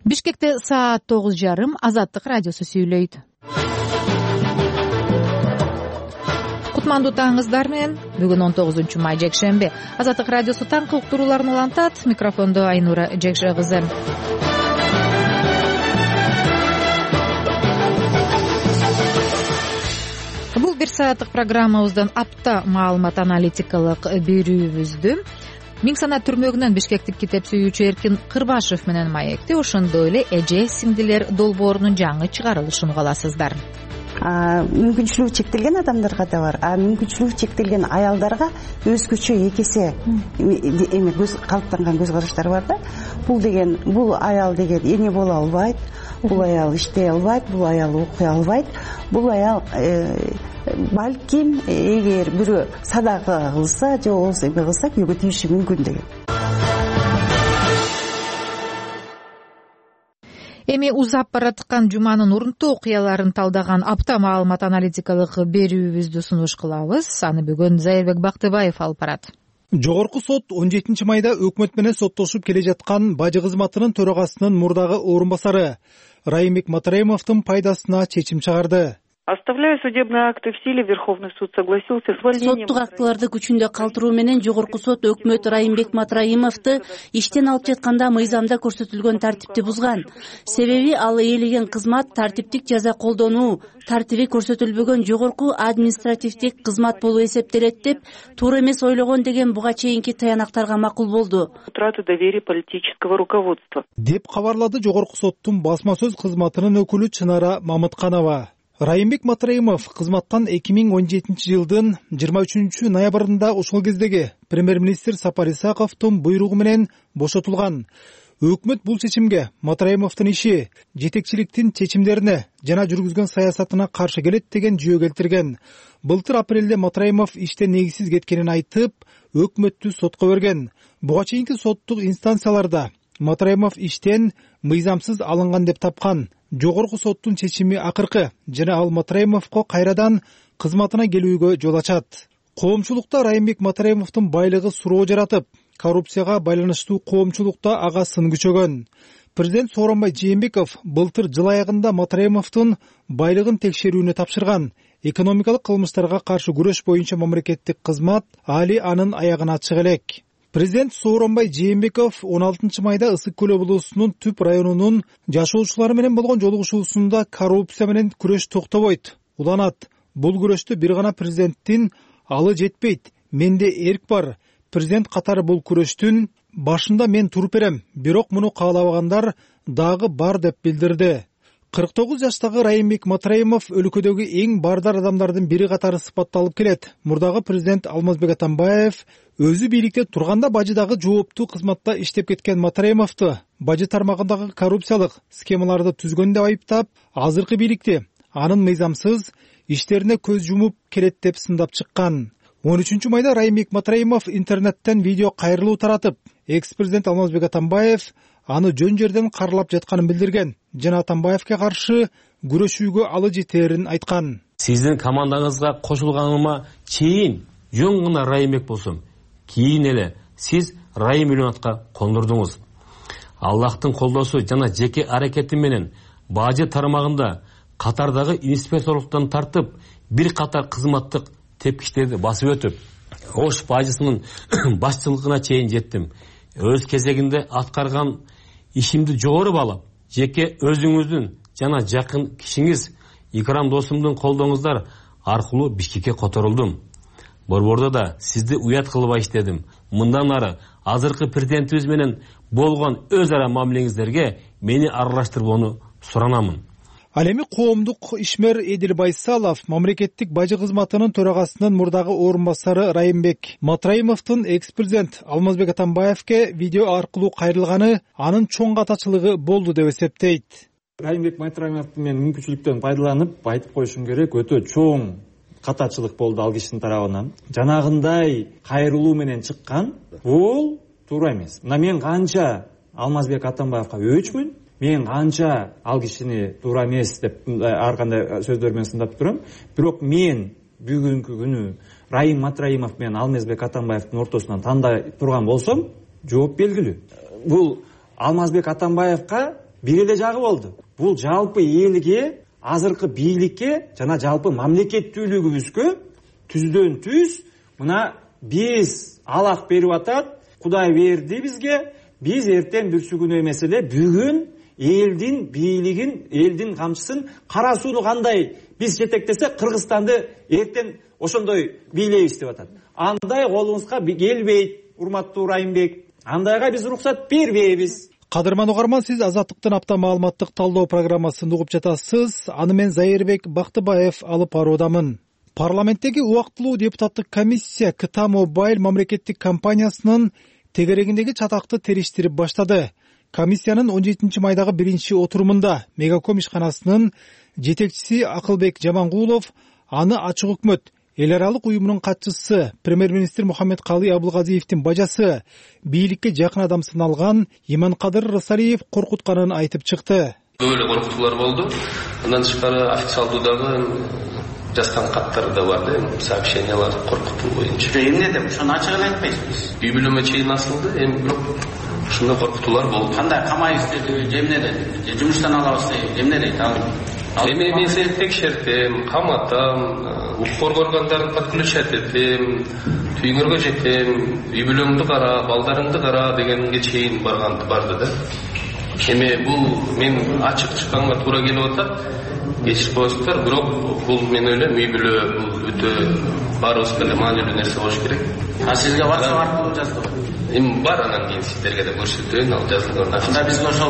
Бишкекте саат 9:30 Азаттык радиосу сүйлөйт. Кутмандуу таңыңыздар менен. Бүгүн 19-май жекшемби. Азаттык радиосу таңкы уктурууларын улантат. Микрофондо Айнура Жекше кызы. Бул бир сааттык программабыздан апта маалымат аналитикалык берүүбүздү Миң санат түрмөгүнөн бишкектик китеп сүйүүчү Эркин Кырбашев менен маекти. Ошондой эле эже сиңдилер долбоорунун жаңы чыгарылышын уга аласыздар. Мүмкүнчүлүгү чектелген адамдарга да бар, мүмкүнчүлүгү чектелген аялдарга өзгөчө экесе калыптанган көз караштар бар да. Бул аял деген эне боло албайт, бул аял иштей албайт, бул аял окуй албайт, бул аял балким эгер бирөө садака кылса же болбосо эме кылса күйгө тийиши мүмкүн деген. Эми узап бараткан жуманын урунтуу окуяларын талдаган апта маалымат аналитикалык берүүбүздү сунуш кылабыз. Аны бүгүн Зайырбек Бактыбаев алып барат. Жогорку сот 17 майда өкмөт менен соттошуп келе жаткан бажы кызматынын төрагасынын мурдагы орун басары Райымбек Матраимовдун пайдасына чечим чыгарды. Оставляя судебные акты в силе, Верховный суд согласился с увольнением. Соттук актыларды күчүндө калтыруу менен Жогорку сот өкмөт Райымбек Матраимовду иштен алып жатканда мыйзамда көрсөтүлгөн тартипти бузган. Себеби ал ээлеген кызмат тартиптик жаза колдонуу тартиби көрсөтүлбөгөн жогорку административдик кызмат болуп эсептелет деп туура эмес ойлогон деген буга чейинки таянактарга макул болду. Утрата доверия политического руководства. Деп кабарлады Жогорку соттун басма сөз кызматынын өкүлү Чынара Мамытканова. Райымбек Матраимов кызматтан 2017 жылдын 23 ноябрында ошол кездеги премьер-министр Сапар Исаковдун буйругу менен бошотулган. Өкмөт бул чечимге Матраимовдун иши, жетекчиликтин чечимдерине жана жүргүзгөн саясатына каршы келет деген жүйө келтирген. Былтыр апрелде Матраимов иштен негизсиз кеткенин айтып, өкмөттү сотко берген. Буга чейинки соттук инстанцияларда Матраимов иштен мыйзамсыз алынган деп тапкан. Жогорку соттун чечими акыркы жана ал Матраимовго кайрадан кызматына келүүгө жол ачат. Коомчулукта Райымбек Матраимовдун байлыгы суроо жаратып, коррупцияга байланыштуу коомчулукта ага сын күчөгөн. Президент Сооронбай Жээнбеков былтыр жыл аягында Матраимовдун байлыгын текшерүүнү тапшырган. Экономикалык кылмыштарга каршы күрөш боюнча мамлекеттик кызмат али анын аягына чыга элек. Президент Сооронбай Жээнбеков 16 майда Ысык көл облусунун Түп районунун жашоочулары менен болгон жолугушуусунда коррупция менен күрөш токтобойт, уланат. Бул күрөштө бир гана президенттин алы жетпейт, менде эрк бар. Президент катары бул күрөштүн башында мен туруп берем, бирок муну каалабагандар дагы бар деп билдирди. 49 жаштагы Райымбек Матраимов өлкөдөгү эң бардар адамдардын бири катары сыпатталып келет. Мурдагы президент Алмазбек Атамбаев өзү бийликте турганда бажыдагы жооптуу кызматта иштеп кеткен Матраимовду бажы тармагындагы коррупциялык схемаларды түзгөн деп айыптап, азыркы бийликти анын мыйзамсыз иштерине көз жумуп келет деп сындап чыккан. 13 майда Райымбек Матраимов интернеттен видео кайрылуу таратып, экс-президент Алмазбек Атамбаев аны жөн жерден каралап жатканын билдирген жана Атамбаевге каршы күрөшүүгө алы жетерин айткан. Сиздин командаңызга кошулганыма чейин жөн гана Райымбек болсом, кийин эле сиз Райым Миллионатка кондурдуңуз. Аллахтын колдосу жана жеке аракети менен бажы тармагында катардагы инспекторлуктан тартып, бир катар кызматтык тепкичтерди басып өтүп, Ош бажысынын башчылыгына чейин жеттим. Өз кезегинде аткарган ишимди жогору баалап, жеке өзүңүздүн жана жакын кишиңиз Икрам досумдун колдооңуздар аркылуу Бишкекке которулдум. Борбордо да сизди уят кылбай иштедим. Мындан ары азыркы президентибиз менен болгон өз ара мамилеңиздерге мени аралаштырбоону суранамын. Ал эми коомдук ишмер Эдил Байсалов мамлекеттик бажы кызматынын төрагасынын мурдагы орун басары Райымбек Матраимовдун экс-президент Алмазбек Атамбаевке видео аркылуу кайрылганы анын чоң катачылыгы болду деп эсептейт. Райымбек Матраимовдун мен мүмкүнчүлүктөн пайдаланып айтып коюшум керек, өтө чоң катачылык болду ал кишинин тарабынан. Жанагындай кайрылуу менен чыккан бул туура эмес. Мына мен канча Алмазбек Атамбаевга өчмүн, мен канча ал кишини туура эмес деп ар кандай сөздөр менен сындап турам. Бирок мен бүгүнкү күнү Райым Матраимов менен Алмазбек Атамбаевдин ортосунан тандай турган болсом, жооп белгилүү. Бул Алмазбек Атамбаевга бир эле жагы болду. Бул жалпы элге, азыркы бийликке жана жалпы мамлекеттүүлүгүбүзгө түздөн түз мына биз алак берип атат, Кудай берди бизге, биз эртең бүрсүгүнө эмес эле бүгүн элдин бийлигин, элдин камчысын, кара сууну кандай биз жетектесек Кыргызстанды эртең ошондой бийлейбиз деп атат. Андай колубузга келбейт, урматтуу Райымбек. Андайга биз уруксат бербейбиз. Кадырман угарман, сиз Азаттыктын апта маалыматтык талдоо программасын угуп жатасыз. Аны мен Зайырбек Бактыбаев алып баруудамын. Парламенттеги убактылуу депутаттык комиссия КТА Мобайл мамлекеттик компаниясынын тегерегиндеги чатакты териштирип баштады. Комиссиянын 17 майдагы биринчи отурумунда Мегаком ишканасынын жетекчиси Акылбек Жамангулов аны ачык өкмөт эл аралык уюмунун катчысы премьер-министр Мухаммедкалый Абылгазиевдин бажасы бийликке жакын адам саналган Иманкадыр Рысалиев коркутканын айтып чыкты. Көп эле коркутуулар болду. Андан тышкары официалдуу дагы жазган каттар да бар да, сообщениялар коркутуу боюнча. Эмне деп ошону ачык эле айтпайсызбы? Үй бүлөмө чейин асылды, эми бирок ушундай коркутуулар болду. Кандай камайбыз деди, же эмне деди? Жумуштан алабыз деди, эмне дейт ал? Эми мен сени текшертем, каматам, укук органдарын подключать этем, үйүңөргө жетем, үй бүлөңдү кара, балдарыңды кара дегенге чейин барды да. Эми бул мен ачык чыкканга туура келип атат. Кечирип коесуздар, бирок бул мен ойлойм үй бүлө бул өтө баарыбызга эле маанилүү нерсе болуш керек. А сизге WhatsApp аркылуу жаздыбы? Эми бар, анан кийин сиздерге да көрсөтөйүн, ал жазылган. Анда бизге ошол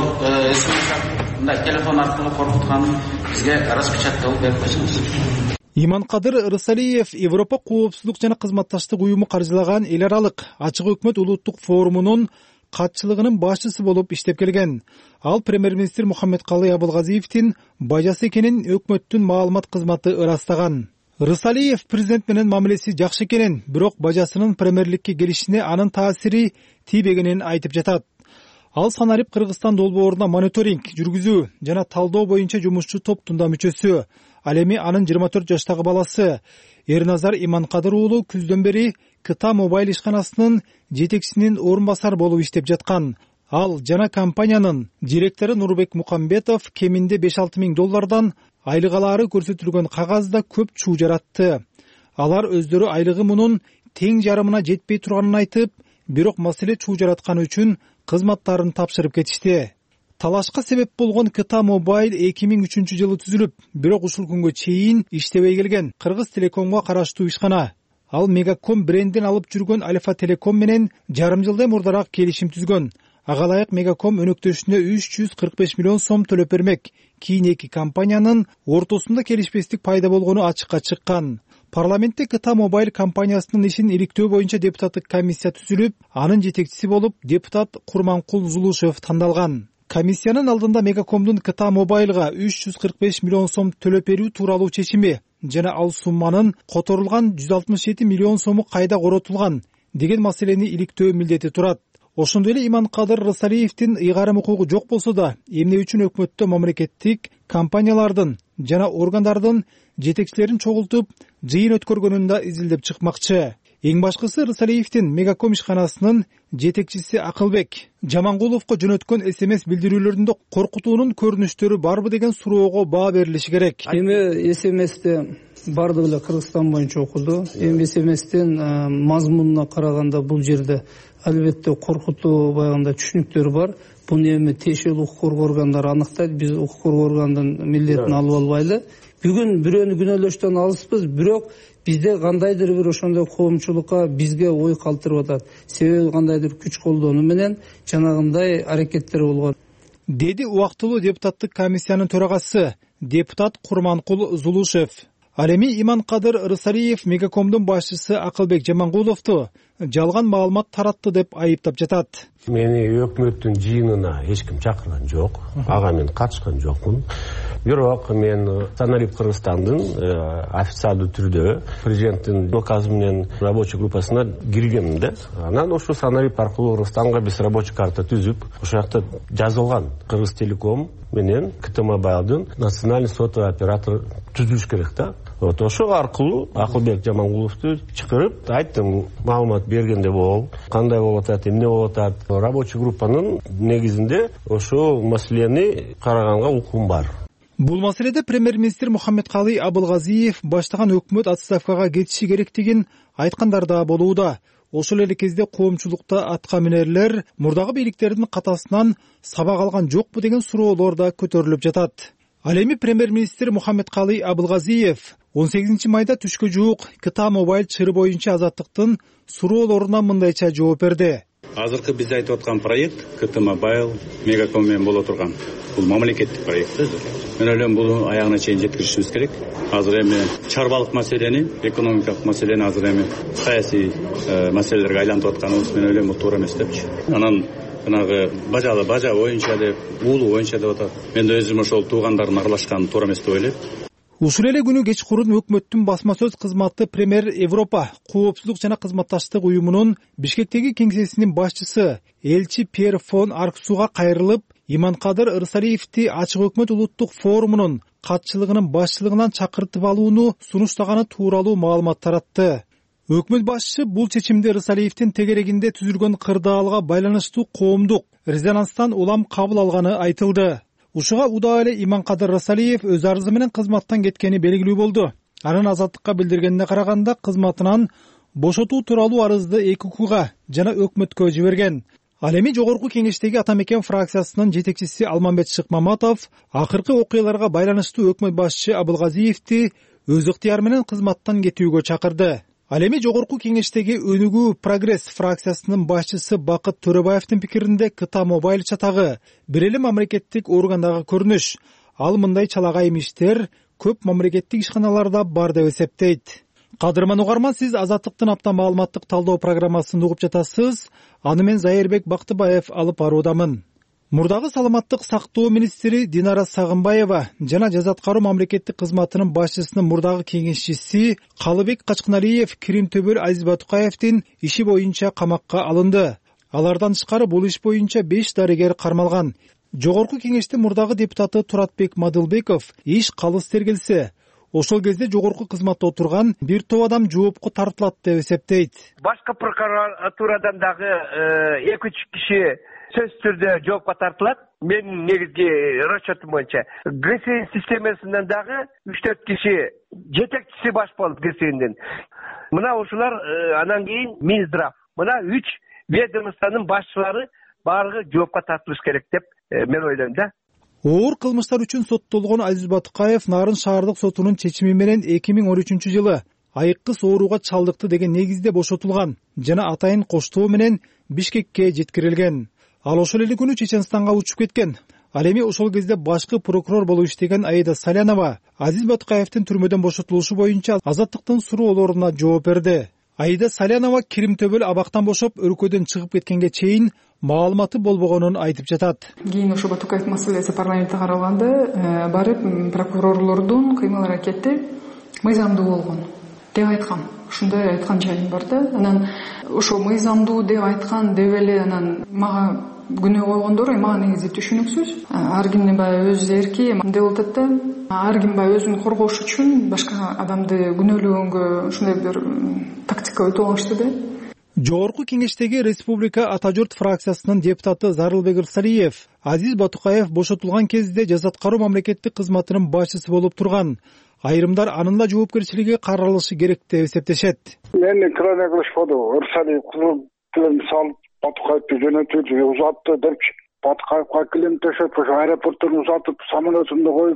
СМС мындай телефон аркылуу коркутканын бизге распечаткалап берип койсоңуз. Иманкадыр Рысалиев Европа коопсуздук жана кызматташтык уюму каржылаган эл аралык ачык өкмөт улуттук форумунун катчылыгынын башчысы болуп иштеп келген. Ал премьер-министр Мухаммедкалый Абылгазиевдин бажасы экенин өкмөттүн маалымат кызматы ырастаган. Рысалиев президент менен мамилеси жакшы экенин, бирок бажасынын премьерликке келишине анын таасири тийбегенин айтып жатат. Ал Санарип Кыргызстан долбооруна мониторинг жүргүзүү жана талдоо боюнча жумушчу топтун да мүчөсү. Ал эми анын 24 жаштагы баласы Эрназар Иманкадыр уулу күздөн бери КТА Мобайл ишканасынын жетекчисинин орун басары болуп иштеп жаткан. Ал жана компаниянын директору Нурбек Мукамбетов кеминде 5-6 миң доллардан айлык алаары көрсөтүлгөн кагазда көп чуу жаратты. Алар өздөрү айлыгы мунун тең жарымына жетпей турганын айтып, бирок маселе чуу жаратканы үчүн кызматтарын тапшырып кетишти. Талашка себеп болгон КТА Мобайл 2003 жылы түзүлүп, бирок ушул күнгө чейин иштебей келген Кыргыз Телекомго караштуу ишкана. Ал Мегаком брендин алып жүргөн Альфа Телеком менен жарым жылдай мурдараак келишим түзгөн. Ага ылайык Мегаком өнөктөшүнө 345 миллион сом төлөп бермек. Кийин эки компаниянын ортосунда келишпестик пайда болгону ачыкка чыккан. Парламентте КТА Мобайл компаниясынын ишин иликтөө боюнча депутаттык комиссия түзүлүп, анын жетекчиси болуп депутат Курманкул Зулушев тандалган. Комиссиянын алдында Мегакомдун КТА Мобайлга 345 миллион сом төлөп берүү тууралуу чечими жана ал сумманын которулган 167 миллион сому кайда коротулган деген маселени иликтөө милдети турат. Ошондой эле Иманкадыр Рысалиевдин ыйгарым укугу жок болсо да, эмне үчүн өкмөттө мамлекеттик компаниялардын жана органдардын жетекчилерин чогултуп, жыйын өткөргөнүн да изилдеп чыкмакчы. Эң башкысы Рысалиевдин Мегаком ишканасынын жетекчиси Акылбек Жамангуловго жөнөткөн СМС билдирүүлөрүндө коркутуунун көрүнүштөрү барбы деген суроого баа берилиши керек. Эми СМСте бардык эле Кыргызстан боюнча окуду. Эми СМСтин мазмунуна караганда бул жерде албетте коркутуу баягында түшүнүктөр бар. Буну эми тиешелүү укук коргоо органдары аныктайт. Биз укук коргоо органдын милдетин алып албайлы. Бүгүн бирөөнү күнөөлөштөн алыспыз, бирок бизде кандайдыр бир ошондой коомчулукка бизге ой калтырып атат. Себеби кандайдыр күч колдонуу менен жанагындай аракеттер болгон. Деди убактылуу депутаттык комиссиянын төрагасы депутат Курманкул Зулушев. Ал эми Иманкадыр Рысалиев Мегакомдун башчысы Акылбек Жамангуловду жалган маалымат таратты деп айыптап жатат. Мени өкмөттүн жыйынына эч ким чакырган жок. Ага мен катышкан жокмун. Бирок мен Санарип Кыргызстандын официалдуу түрдө президенттин указы менен рабочий группасына киргенмин да. Анан ошо Санарип аркылуу Кыргызстанга биз рабочий карта түзүп, ошол жакта жазылган Кыргыз Телеком менен КТА Мобайлдын национальный сотовый оператор түзүлүш керек да. Ошол аркылуу Акылбек Жамангуловду чакырып айттым, маалымат бергенде бол, кандай болуп атат, эмне болуп атат. Рабочий группанын негизинде ошол маселени караганга укугум бар. Бул маселеде премьер-министр Мухаммедкалый Абылгазиев баштаган өкмөт отставкага кетиши керектигин айткандар да болууда. Ошол эле кезде коомчулукта атка минерлер мурдагы бийликтердин катасынан сабак алган жокпу деген суроолор да көтөрүлүп жатат. Ал эми премьер-министр Мухаммедкалый Абылгазиев 18 майда түшкө жуук КТА Мобайл чыры боюнча Азаттыктын суроолоруна мындайча жооп берди. Азыркы биз айтып аткан проект КТА Мобайл Мегаком менен боло турган. Бул мамлекеттик проект. Мен ойлойм бул аягына чейин жеткиришибиз керек. Азыр эми чарбалык маселени, экономикалык маселени азыр эми саясий маселелерге айлантып атканыбыз мен ойлойм бул туура эмес депчи. Анан жанагы бажа боюнча деп, уулу боюнча деп атат. Мен да өзүм ошол туугандардын аралашканы туура эмес деп ойлойм. Ушул эле күнү кечкурун өкмөттүн басма сөз кызматы Премьер Европа коопсуздук жана кызматташтык уюмунун Бишкектеги кеңсесинин башчысы элчи Пьер фон Арксуга кайрылып, Иманкадыр Ырсалиевди ачык өкмөт улуттук форумунун катчылыгынын башчылыгынан чакыртып алууну сунуштаганы тууралуу маалымат таратты. Өкмөт башчысы бул чечимди Ырсалиевдин тегерегинде түзүлгөн кырдаалга байланыштуу коомдук резонанстан улам кабыл алганы айтылды. Ушуга удаа эле Иманкадыр Ырсалиев өз арызы менен кызматтан кеткени белгилүү болду. Анын Азаттыкка билдиргенине караганда кызматынан бошотуу тууралуу арызды ЭККга жана өкмөткө жиберген. Ал эми жогорку кеңештеги Ата Мекен фракциясынын жетекчиси Алмамбет Шыкмаматов акыркы окуяларга байланыштуу өкмөт башчы Абылгазиевди өз ыктыяры менен кызматтан кетүүгө чакырды. Ал эми жогорку кеңештеги Өнүгүү Прогресс фракциясынын башчысы Бакыт Төрөбаевдин пикиринде КТА Мобайл чатагы бир эле мамлекеттик органдагы көрүнүш. Ал мындай чалагайым иштер көп мамлекеттик ишканаларда бар деп эсептейт. Кадырман угарман, сиз Азаттыктын апта маалыматтык талдоо программасын угуп жатасыз. Аны мен Зайырбек Бактыбаев алып баруудамын. Мурдагы саламаттык сактоо министри Динара Сагынбаева жана жаза аткаруу мамлекеттик кызматынын башчысынын мурдагы кеңешчиси Калыбек Качкыналиев Кирим Төбөл Азиз Батукаевдин иши боюнча камакка алынды. Алардан тышкары бул иш боюнча 5 дарыгер кармалган. Жогорку кеңештин мурдагы депутаты Туратбек Мадылбеков иш калыс тергелсе, ошол кезде жогорку кызматта отурган бир топ адам жоопко тартылат деп эсептейт. Башкы прокуратурадан дагы 2-3 киши сөзсүз түрдө жоопко тартылат. Менин негизги расчетум боюнча ГСИ системасынан дагы 3-4 киши жетекчиси баш болуп ГСИнин. Мына ушулар анан кийин Минздрав. Мына 3 ведомствонун башчылары баарыгы жоопко тартылыш керек деп мен ойлойм да. Оор кылмыштар үчүн соттолгон Азиз Батукаев Нарын шаардык сотунун чечими менен 2013-жылы айыккы сооруга чалдыкты деген негизде бошотулган жана атайын коштоо менен Бишкекке жеткирилген. Ал ошол эле күнү Чеченстанга учуп кеткен. Ал эми ошол кезде башкы прокурор болуп иштеген Аида Салянова Азиз Батукаевдин түрмөдөн бошотулушу боюнча Азаттыктын суроолоруна жооп берди. Аида Салянова Кирим Төбөл абактан бошоп өлкөдөн чыгып кеткенге чейин маалыматы болбогонун айтып жатат. Кийин ошо Батукаев маселеси парламентте каралганда барып прокурорлордун кыймыл аракети мыйзамдуу болгон деп айткан. Ушундай айткан жайым бар да. Анан ошо мыйзамдуу деп айткан деп эле анан мага күнөө койгондор мага негизи түшүнүксүз. Ар кимдин баягы өз эрки деп атат да. Ар ким баягы өзүн коргош үчүн башка адамды күнөөлөгөнгө ушундай бир тактика өтө оңоштуу да. Жогорку кеңештеги Республика Ата журт фракциясынын депутаты Зарылбек Ырсалиев Азиз Батукаев бошотулган кезде жаза аткаруу мамлекеттик кызматынын башчысы болуп турган. Айрымдар анын да жоопкерчилиги каралышы керек деп эсептешет. Мени крайне кылышпады. Ырсалиев кызматтын салып Батукаевди жөнөтүүдө узатты депчи. Батукаевга килем төшөп, ошо аэропорттон узатып, самолетумду коюп,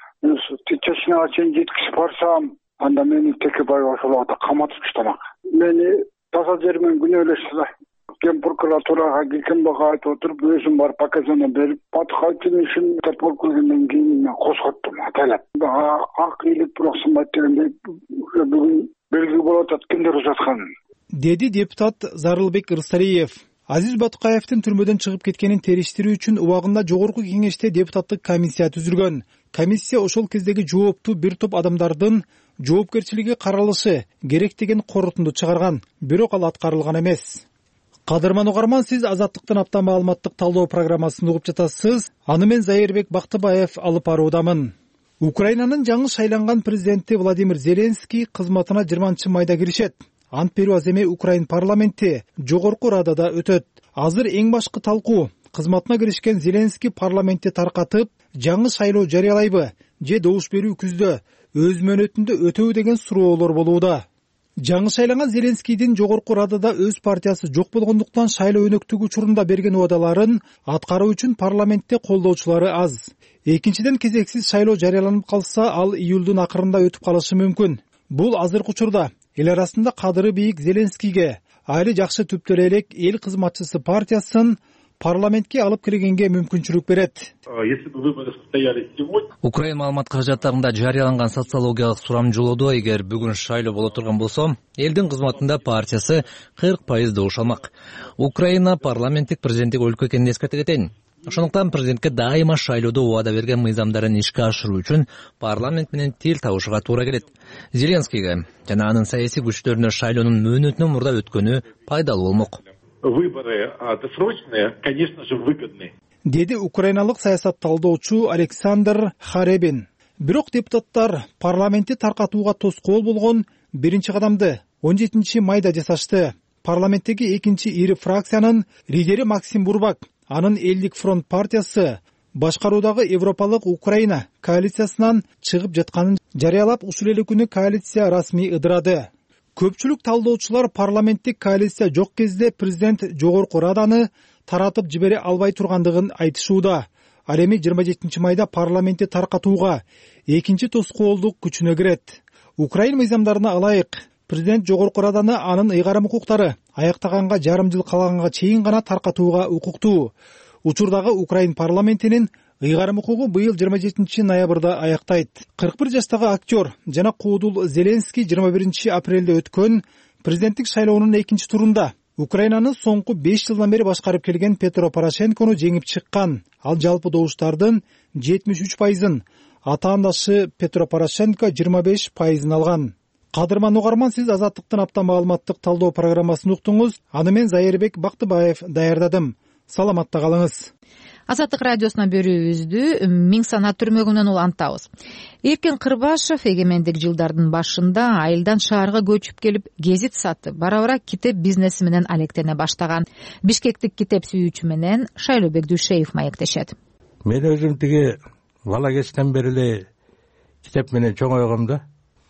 чечине чейин жеткизип барсам, анда мени Текебай ошол убакта каматып таштамак. Мени таза жер менен күнөөлөштү да. Ген прокуратурага Гекенбага айтып отуруп, өзүм барып показания берип, Батукаевдин ишин болуп келгенден кийин мен козготтум, атайлап. Ак ийгилик бирок сынбайт дегендей бүгүн белгилүү болуп атат кимдер узатканын. Деди депутат Зарылбек Ырсалиев. Азиз Батукаевдин түрмөдөн чыгып кеткенин териштирүү үчүн убагында жогорку кеңеште депутаттык комиссия түзүлгөн. Комиссия ошол кездеги жооптуу бир топ адамдардын жоопкерчилиги каралышы керек деген корутунду чыгарган, бирок ал аткарылган эмес. Кадырман угарман, сиз Азаттыктын апта маалыматтык талдоо программасын угуп жатасыз. Аны мен Зайырбек Бактыбаев алып баруудамын. Украинанын жаңы шайланган президенти Владимир Зеленский кызматына 20-майда киришет. Ант берүү аз эми Украин парламенти жогорку радада өтөт. Азыр эң башкы талкуу кызматына киришкен Зеленский парламентти таркатып, жаңы шайлоо жарыялайбы же добуш берүү күздө өз мөөнөтүндө өтөбү деген суроолор болууда. Жаңы шайланган Зеленскийдин жогорку радада өз партиясы жок болгондуктан шайлоо өнөктүк учурунда берген убадаларын аткаруу үчүн парламентте колдоочулары аз. Экинчиден, кезексиз шайлоо жарыяланып калса, ал июлдун акырында өтүп калышы мүмкүн. Бул азыркы учурда эл арасында кадыры бийик Зеленскийге айры жакшы түптөр элек эл кызматчысы партиясын парламентке алып киргенге мүмкүнчүлүк берет. Украин маалымат каражаттарында жарыяланган социологиялык сурамжылоодо эгер бүгүн шайлоо боло турган болсо, элдин кызматында партиясы 40% добуш алмак. Украина парламенттик президенттик өлкө экенин эскерте кетейин. Ошондуктан президентке дайыма шайлоодо убада берген мыйзамдарын ишке ашыруу үчүн парламент менен тил табышууга туура келет. Зеленскийге жана анын саясий күчтөрүнө шайлоонун мөөнөтүнөн мурда өткөнү пайдалуу болмок. Выборы досрочные, конечно же, выгодны. Деди украиналык саясатталдоочу Александр Харебин. Бирок депутаттар парламентти таркатууга тоскоол болгон биринчи кадамды 17-майда жасашты. Парламенттеги экинчи ири фракциянын лидери Максим Бурбак, анын Элдик фронт партиясы башкаруудагы Европалык Украина коалициясынан чыгып жатканын жарыялап, ушул эле күнү коалиция расмий ыдырады. Көпчүлүк талдоочулар парламенттик коалиция жок кезде президент жогорку раданы таратып жибере албай тургандыгын айтышууда. Ал эми 27-майда парламентти таркатууга экинчи тоскоолдук күчүнө кирет. Украин мыйзамдарына ылайык, президент жогорку раданы анын ыйгарым укуктары аяктаганга жарым жыл калганга чейин гана таркатууга укуктуу. Учурдагы Украин парламентинин ыйгарым укугу быйыл 27-ноябрда аяктайт. 41 жаштагы актер жана куудул Зеленский 21 апрелде өткөн президенттик шайлоонун экинчи турунда Украинаны соңку 5 жылдан бери башкарып келген Петро Порошенкону жеңип чыккан. Ал жалпы добуштардын 73%, атаандашы Петро Порошенко 25% алган. Кадырман угарман, сиз Азаттыктын апта маалыматтык талдоо программасын уктуңуз. Аны мен Зайырбек Бактыбаев даярдадым. Саламатта калыңыз. Азаттык радиосуна берүүбүздү миң санат түрмөгүнөн улантабыз. Эркен Кырбашев эгемендик жылдардын башында айылдан шаарга көчүп келип, гезит сатып, бара-бара китеп бизнеси менен алектене баштаган. Бишкектик китеп сүйүүчү менен Шайлообек Дүйшеев маектешет. Мен өзүм тиги бала кезден бери эле китеп менен чоңойгом да.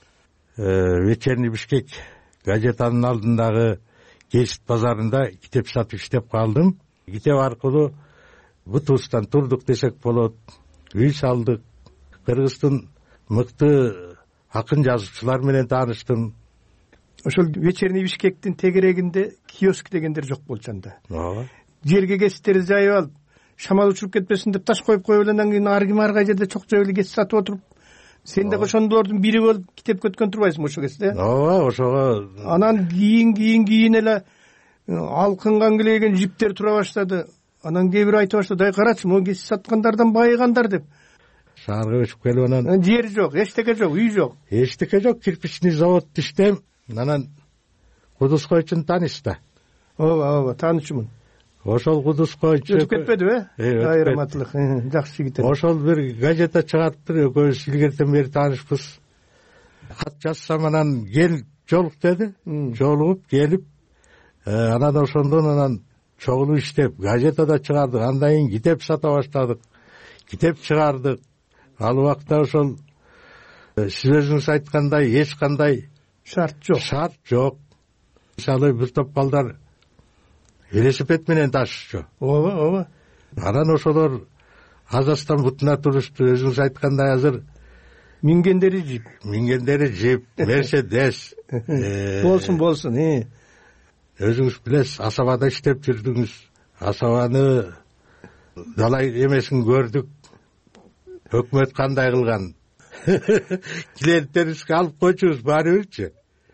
Вечерний Бишкек газетанын алдындагы Гезит базарында китеп сатып иштеп калдым. Китеп аркылуу бутустан турдук десек болот, үй салдык. Кыргыздын мыкты акын жазуучулар менен тааныштым. Ошол Вечерний Бишкектин тегерегинде киоск дегендер жок болчу анда. Жерге гезиттерди жайып алып, шамал учуруп кетпесин деп таш коюп коюп андан кийин ар ким ар кай жерде чок жайып гезит сатып отуруп, сен да ошондордун бири болуп китеп көткөн турбайсыңбы ошол кезде? Ооба, ошого. Анан кийин эле алкынган килеген жиптер тура баштады. Анан кээ бир айтып баштады, карачы, могу гезит саткандардан байыгандар деп. Шаарга көчүп келип анан жер жок, эчтеке жок, үй жок. Эчтеке жок, кирпичный заводдо иштейм. Анан Кудус койчуну тааныйсыз да? Ооба, таанычумун. Ошол Кудус койчу өтүп кетпедиби? Айырматылык, жакшы жигит. Ошол бир газета чыгарыптыр, экөөбүз илгертен бери таанышпыз. Кат жазсам анан кел жолук деди. Жолугуп келип, анан ошондон анан чогулуп иштеп, газетада чыгардык, андан кийин китеп сата баштадык. Китеп чыгардык. Ал убакта ошол сиз өзүңүз айткандай эч кандай шарт жок. Шарт жок. Мисалы бир топ балдар велосипед менен ташчу. Ооба. Анан ошолор азастан бутуна турушту. Өзүңүз айткандай азыр мингендери жип, Мерседес. Болсун. Өзүңүз билесиз, Асабада иштеп жүрдүңүз. Асабаны далай эмесин көрдүк. Өкмөт кандай кылган? Клиенттерибизге алып койчубуз, баары бирчи.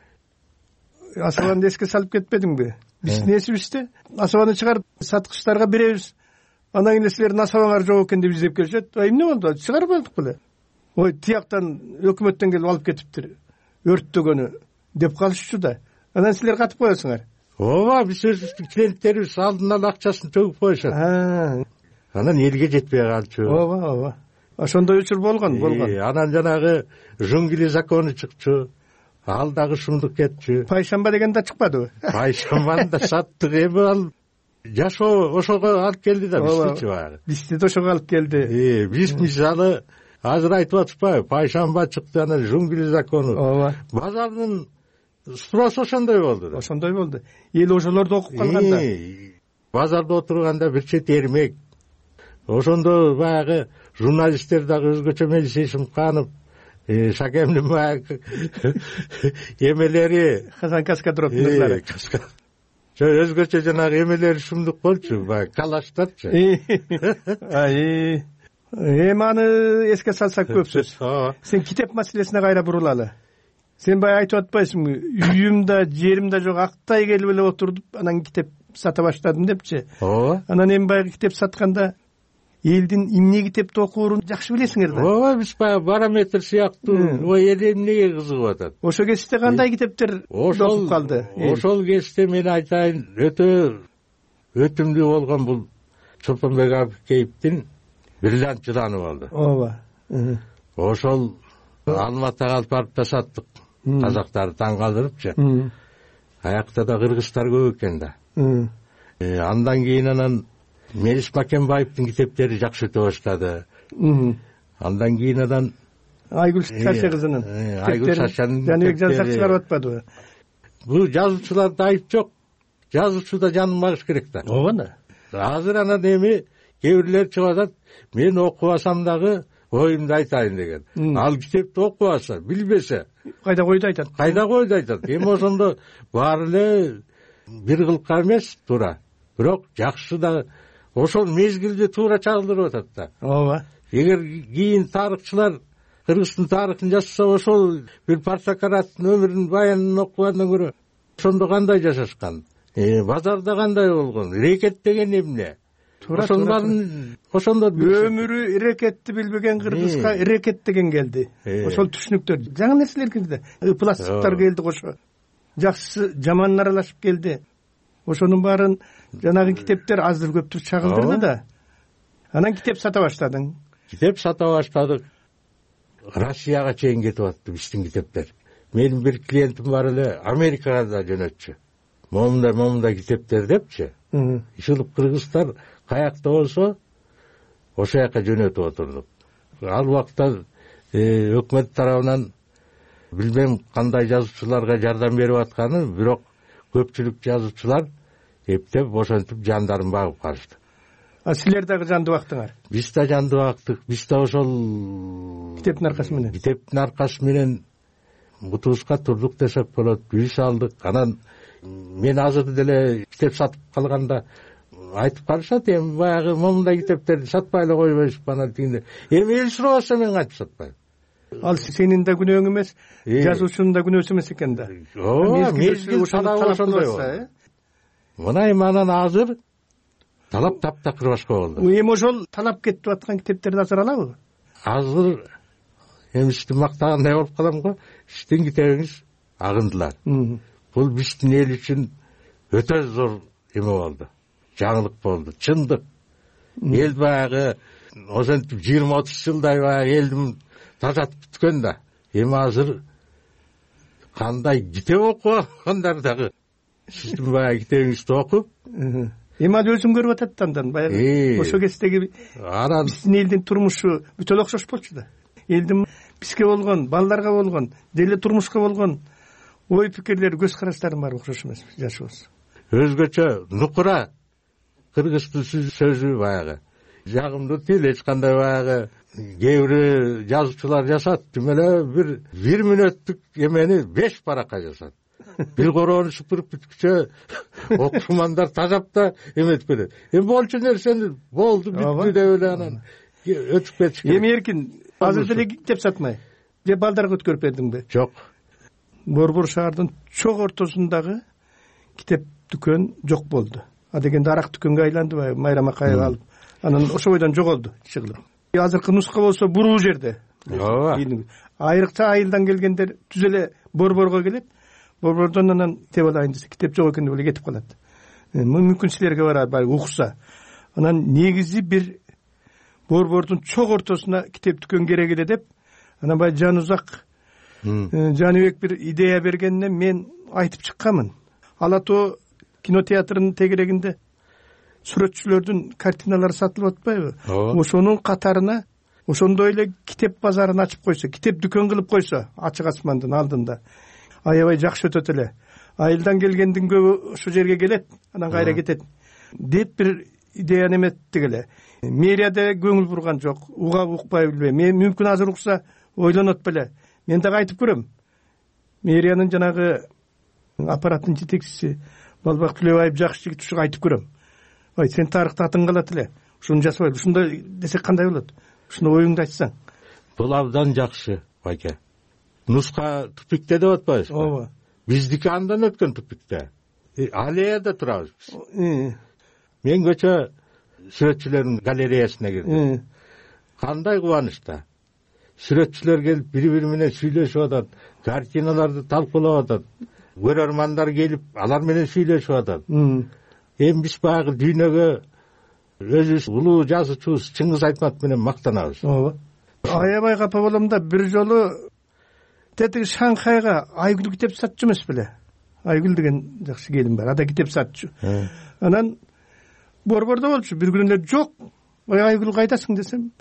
Асабаны эске салып кетпедиңби? Биздин несибизде асабаны чыгарып саткычтарга беребиз. Андан кийин силердин асабаңар жок экен деп издеп келишет. Эмне болду? Чыгарып алдык беле. Ой, тияктан өкмөттөн келип алып кетиптир. Өрттөгөнү деп калышчу да. Анан силер катып коесуңар. Ооба, биз өзүбүздүн клиенттерибиз алдынан акчасын төгүп коюшат. Анан элге жетпей калчу. Ооба. ошондой учур болгон. Анан жанагы жунгли закону чыкчу, ал дагы ушундук кетчү. Пайшамба деген да чыкпадыбы? Пайшамбаны да саттык. Эми ал жашоо ошого алып келди да бизчи баягы. Бизди да ошого алып келди. Биз мисалы азыр айтып атышпайбы? Пайшамба чыкты, анан жунгли закону. Ооба. Базардын стросу ошондой болду да. Ошондой болду. Эл ошолорду окуп калганда. Базарда отурганда бир чет эрмек. Ошондо баягы журналисттер дагы өзгөчө Мелис Эшимканов, Шакемдин баягы эмелери, Хасан Каскадровдун кыздары. Өзгөчө жанагы эмелери шумдук болчу, баягы калаштарчы. Эми аны эске салсак көп сөз. Сен китеп маселесине кайра бурулалы. Сен баягы айтып атпайсыңбы? Үйүм да, жерим да жок, актай келип эле отурдуп, анан китеп сата баштадым депчи. Ооба. Анан эми баягы китеп сатканда элдин эмне китепти окуурун жакшы билесиңер да. Ооба, биз баягы барометр сыяктуу, ой эл эмнеге кызыгып атат. Ошо кезде кандай китептер окуп калды? Ошол кезде мен айтайын, өтө өтүмдүү болгон бул Чолпонбек Абыкеевдин бриллиант жыланы болду. Ооба. Ошол Алматыга алып барып да саттык. Казактарды таң калтырыпчы. Аякта да кыргыздар көп экен да. Андан кийин анан Мелис Макенбаевдин китептери жакшы өтө баштады. Андан кийин анан Айгүл Шаша кызынын Айгүл Шашанын Жаныбек Жансак чыгарып атпадыбы? Бул жазуучуларда айып жок. Жазуучу да жанын багыш керек да. Ооба да. Азыр анан эми кээ бирлер чыгып атат, мен окубасам дагы оюмду айтайын деген. Ал китепти окубаса, билбесе, кайда койду айтат. Эми ошондо баары эле бир кылка эмес, туура. Бирок жакшы да ошол мезгилде туура чагылдырып атат да. Ооба. Эгер кийин тарыхчылар Кыргыздын тарыхын жазса, ошол бир Парсакараттын өмүрүнүн баянын окугандан көрө ошондо кандай жашашкан, базарда кандай болгон, рекет деген эмне? Ошондо өмүрү рекетти билбеген кыргызга рекет деген келди. Ошол түшүнүктөр, жаңы нерселер кирди. Пластиктар келди кошо. Жакшы жаман аралашып келди. Ошонун баарын жанагы китептер аздыр көптүр чагылдырды да. Анан китеп сата баштадың. Китеп сата баштадык. Россияга чейин кетип атты биздин китептер. Менин бир клиентим бар эле, Америкага да жөнөтчү. Момундай китептер депчи. Ишылып кыргыздар каякта болсо, ошо жака жөнөтүп отурдук. Ал убакта өкмөт тарабынан билбейм кандай жазуучуларга жардам берип атканы, бирок көпчүлүк жазуучулар эптеп ошентип жандарын багып калышты. Силер дагы жанды бактыңар? Биз да жанды бактык. Биз да ошол китептин аркасы менен утубузга турдук десек болот, үй салдык. Анан мен азыр деле китеп сатып калганда айтып калышат, эми баягы момундай китептерди сатпай эле койбойсузбу анан тигинде. Эми эл сурабаса мен кантип сатпайм? Ал сенин да күнөөң эмес, жазуучунун да күнөөсү эмес экен да. Ооба, мезгил талап ошондой болду. Мына эми анан азыр талап таптакыр башка болду. Эми ошол талап кетип аткан китептерди азыр алабы? Азыр эми сизди мактагандай болуп калам го, сиздин китебиңиз агындылар. Бул биздин эл үчүн өтө зор эме болду. Жаңылык болду, чындык. Эл баягы ошентип 20-30 жылдай баягы элдин тазатып бүткөн да. Эми азыр кандай китеп окугандар дагы сиздин баягы китебиңизди окуп, эми ал өзүм көрүп атат андан баягы ошо кездеги биздин элдин турмушу бүт эле окшош болчу да. Элдин бизге болгон, балдарга болгон, деле турмушка болгон ой пикирлери, көз караштары баары окшош эмес жашообуз. Өзгөчө нукура кыргыздын сөзү баягы жагымдуу тил, эч кандай баягы кээ бир жазуучулар жасат, тим эле бир мүнөттүк эмени 5 баракка жасат. Бир короону сыпырып бүткүчө окурмандар тажап да эметип келет. Эми болчу нерсени болду бүттү деп эле анан өтүп кетиш керек. Эми эркин азыр деле китеп сатмай же балдарга өткөрүп бердиңби? Жок. Борбор шаардын чок ортосундагы китеп дүкөн жок болду. А дегенде арак дүкөнгө айланды Майра Макаева алып. Анан ошо бойдон жоголду чыгылып. Азыркы нуска болсо буруу жерде. Ооба. Айрыкча айылдан келгендер түз эле борборго келет. Борбордон анан китеп алайын десе, китеп жок экен деп эле кетип калат. Мүмкүн силерге барат, укса. Анан негизи бир борбордун чок ортосуна китеп дүкөн керек эле деп анан баягы Жанузак Жаныбек бир идея бергенинен мен айтып чыкканмын. Ала Тоо кинотеатрынын тегерегинде сүрөтчүлөрдүн картиналары сатылып атпайбы? Ошонун катарына ошондой эле китеп базарын ачып койсо, китеп дүкөн кылып койсо, ачык асмандын алдында аябай жакшы өтөт эле. Айылдан келгендин көбү ошол жерге келет, анан кайра кетет деп бир идея неметтик эле. Мэрияда көңүл бурган жок, укпай билбейм. Мен мүмкүн азыр укса ойлонот беле. Мен дагы айтып көрөм. Мэриянын жанагы аппараттын жетекчиси Балбак Төлөбаев жакшы жигит, ушуга айтып көрөм. Ой, сен тарыхта атың калат эле. Ушуну жасабай, ушундай десек кандай болот? Ушуну оюңду айтсаң. Бул абдан жакшы, байке. Нуска тупикте деп атпайбызбы? Ооба. Биздики андан өткөн тупикте. Аллеяда турабыз биз. Мен көчө сүрөтчүлөрдүн галереясына кирдим. Кандай кубанычта. Сүрөтчүлөр келип бири-бири менен сүйлөшүп атат, картиналарды талкуулап атат. Көрөрмандар келип алар менен сүйлөшүп атат. Эми биз баягы дүйнөгө өзүбүз улуу жазуучубуз Чыңгыз Айтматов менен мактанабыз. Ооба. Аябай капа болом да, бир жолу тетиги Шанхайга Айгүл китеп сатчу эмес беле? Айгүл деген жакшы келин бар, ада китеп сатчу. Анан борбордо болчу, бир күнү эле жок. Ой, Айгүл кайдасың десем,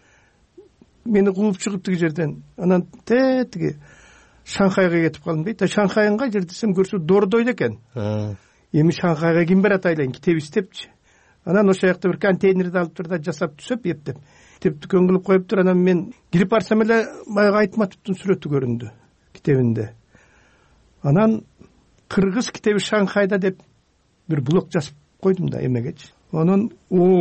мени кууп чыгып тиги жерден. Анан тетиги Шанхайга кетип калдым дейт. Шанхайың кай жер десем, көрсө Дордойдо экен. Эми Шанхайга ким барат айлайын, китеп издепчи. Анан ошол жакта бир контейнерди алып тур да жасап түзөп эптеп. Китеп дүкөн кылып коюптур. Анан мен кирип барсам эле баягы Айтматовдун сүрөтү көрүндү китебинде. Анан кыргыз китеби Шанхайда деп бир блог жазып койдум да эмегечи. Анан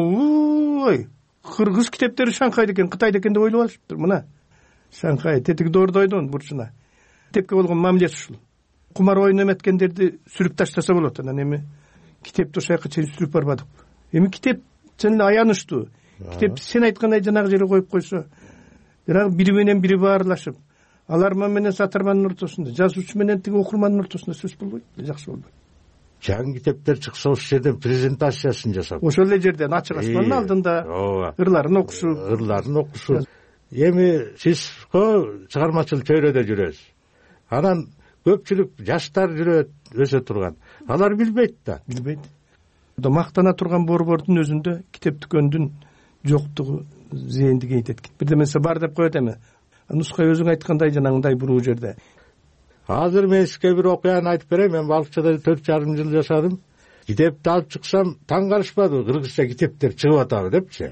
ой, кыргыз китептери Шанхайда экен, Кытайда экен деп ойлоп алышыптыр. Мына Шанхай тетиги Дордойдун бурчуна. Китепке болгон мамилеси ушул. Кумар оюн эметкендерди сүрүп таштаса болот. Анан эми китепти ошол жака чейин сүрүп барбадык. Эми китеп чын аянычтуу. Китеп сен айткандай жанагы жерге коюп койсо, бирок бири менен бири баарлашып, аларман менен сатырмандын ортосунда, жазуучу менен тиги окурмандын ортосунда сөз болбойт, жакшы болбойт. Жаңы китептер чыкса ошол жерден презентациясын жасап, ошол эле жерден ачык асмандын алдында ырларын окушуу. Эми сиз чыгармачыл чөйрөдө жүрөсүз. Анан көпчүлүк жаштар жүрөт, өсө турган. Алар билбейт да. Билбейт. Мактана турган борбордун өзүндө китеп дүкөндүн жоктугу зээнди кейтет. Бирдемесе бар деп коет эми. Нускай өзүң айткандай жанагындай буруу жерде. Азыр мен сизге бир окуяны айтып берейин. Мен Балыкчыда 4,5 жыл жашадым. Китепти алып чыксам таң калышпады. Кыргызча китептер чыгып атабы депчи.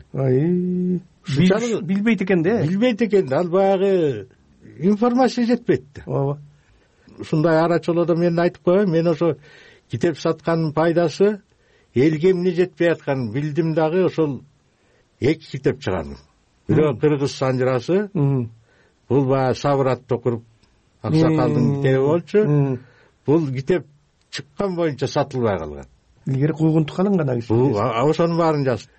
Билбейт экен да. Билбейт экен. Ал баягы информация жетпейт да. Ооба. Ушундай арачолодо мен айтып коеюн. Мен ошо китеп саткандын пайдасы элге эмне жетпей атканын билдим дагы. Ошол 2 китеп чыгардым. Бирөө кыргыз санжырасы, бул баягы Сабырат Токуруп Аксакалдын китеби болчу. Бул китеп чыккан боюнча сатылбай калган. Илгери куугунтук калынган агы. Ошонун баарын жазды.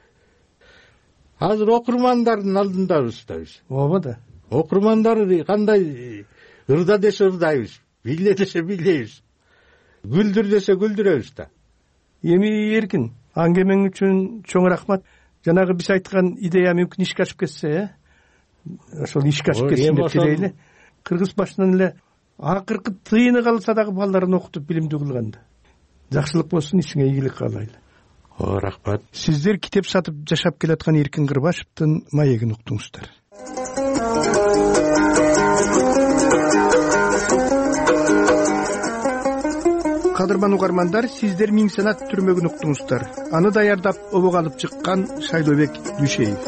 Азыр окурмандардын алдындабыз да биз. Ооба да. Окурмандар кандай ырда десе ырдайбыз, биле десе билейбиз, күлдүр десе күлдүрөбүз да. Эми эркин, аңгемең үчүн чоң рахмат. Жанагы биз айткан идея мүмкүн ишке ашып кетсе, ошол ишке ашып кетсин деп тилейли. Кыргыз башынан эле акыркы тыйыны калса дагы балдарын окутуп билимдүү кылганда. Жакшылык болсун, ишиңе ийгилик каалайлы. Рахмат. Сиздер китеп сатып жашап келаткан Эркин Кырбашевдин маегин уктуңуздар. Кадырман угармандар, сиздер Миң Санат түрмөгүн уктуңуздар. Аны даярдап обого алып чыккан Шайлообек Дүйшеев.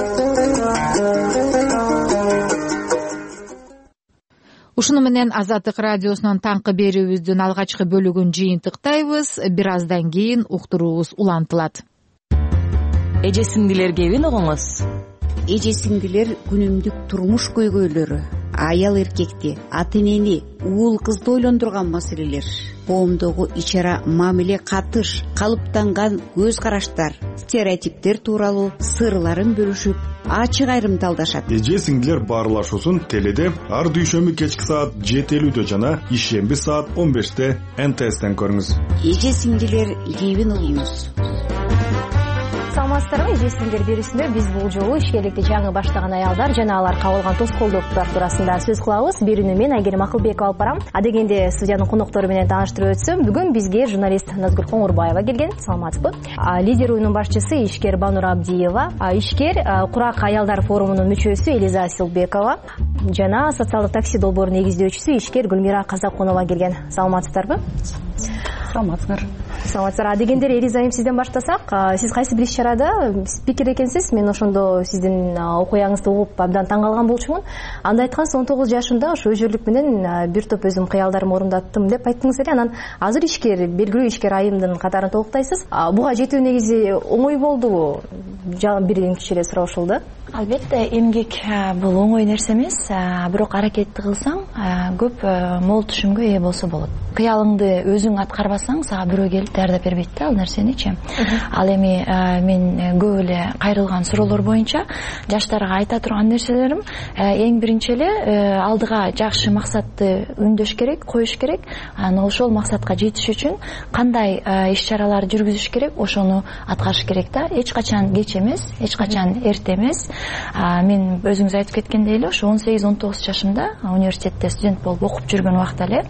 Ушуну менен Азаттык радиосунун таңкы берүүбүздүн алгачкы бөлүгүн жыйынтыктайбыз. Бир аздан кийин уктуруубуз улантылат. Эже сиңдилер кебин угуңуз. Эже сиңдилер күнүмдүк турмуш көйгөйлөрү, аял эркекти, ата энени, уул кызды ойлондурган маселелер, коомдогу ичара мамиле катыш, калыптанган көз караштар, стереотиптер тууралуу сырларын бөлүшүп, ачык айрымталдашат. Эже сиңдилер баарлашуусун теледе ар дүйшөмбү кечки саат 7:50 жана ишемби саат 15-те НТСтен көрүңүз. Эже сиңдилер кебин угуңуз. саламатсыздарбы? Эжесиндер берүүсүндө биз бул жолу ишкерликти жаңы баштаган аялдар жана алар кабыл алган тоскоолдуктар туурасында сөз кылабыз. Берүүнү мен Айгерим Акылбекова алып барам. Адегенде студиянын коноктору менен тааныштырып өтсөм, бүгүн бизге журналист Назгүл Коңурбаева келген. Саламатсызбы? Лидер уюмунун башчысы ишкер Банура Абдиева, ишкер Курак аялдар форумунун мүчөсү Элиза Силбекова жана социалдык такси долбоорун негиздөөчүсү ишкер Гүлмира Казакунова келген. Саламатсыздарбы? Саламатсыздар. Саламатсыздар. Адегендер Элиза айым сизден баштасак, сиз кайсы бир иш-чарада спикер экенсиз. Мен ошондо сиздин окуяңызды угуп абдан таң калган болчумун. Анда айткансыз 19 жашымда ошо өжөрлүк менен бир топ өзүм кыялдарымды орундаттым деп айттыңыз эле. Анан азыр ишкер, белгилүү ишкер айымдын катарын толуктайсыз. Буга жетүү негизи оңой болдубу? Биринчи эле суроо ушул да. Албетте, эмгек бул оңой нерсе эмес, бирок аракетти кылсаң, көп мол түшүмгө ээ болсо болот. Кыялыңды өзүң аткарбасаң, сага бирөө келип даярдап бербейт да ал нерсеничи. Ал эми мен көп эле кайрылган суроолор боюнча жаштарга айта турган нерселерим, эң биринчи эле алдыга жакшы максатты үндөш керек, коюш керек. Анан ошол максатка жетиш үчүн кандай иш-чаралар жүргүзүш керек, ошону аткарыш керек да. Эч качан кеч эмес, эч качан эрте эмес. Мен өзүңүз айтып кеткендей эле ошо 18-19 жашымда университетте студент болуп окуп жүргөн убакта эле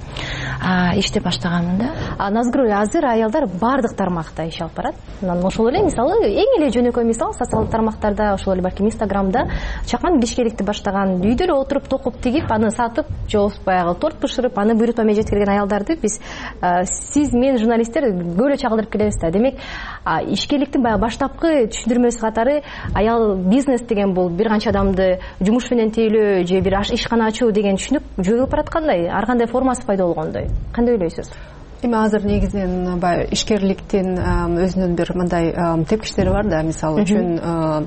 иштеп баштаганмын да. Назгүл, азыр аялдар баардык тармакта иш алып барат. Анан ошол эле мисалы эң эле жөнөкөй мисал социалдык тармактарда, ошол эле балким Инстаграмда чакан ишкерликти баштаган, үйдө эле отуруп токуп тигип, аны сатып, же баягы торт бышырып, аны буйрутма менен жеткирген аялдарды биз сиз, мен журналисттер көп эле чагылдырып келебиз да. Демек, ишкерликтин баягы баштапкы түшүндүрмөсү катары аял бизнес деген бул бир канча адамды жумуш менен тейлөө же бир ишкана ачуу деген түшүнүк жойылып бараткандай, ар кандай формасы пайда болгондой. Кандай ойлойсуз? Эми азыр негизинен баягы ишкерликтин өзүнүн бир мындай тепкичтери бар да. Мисалы үчүн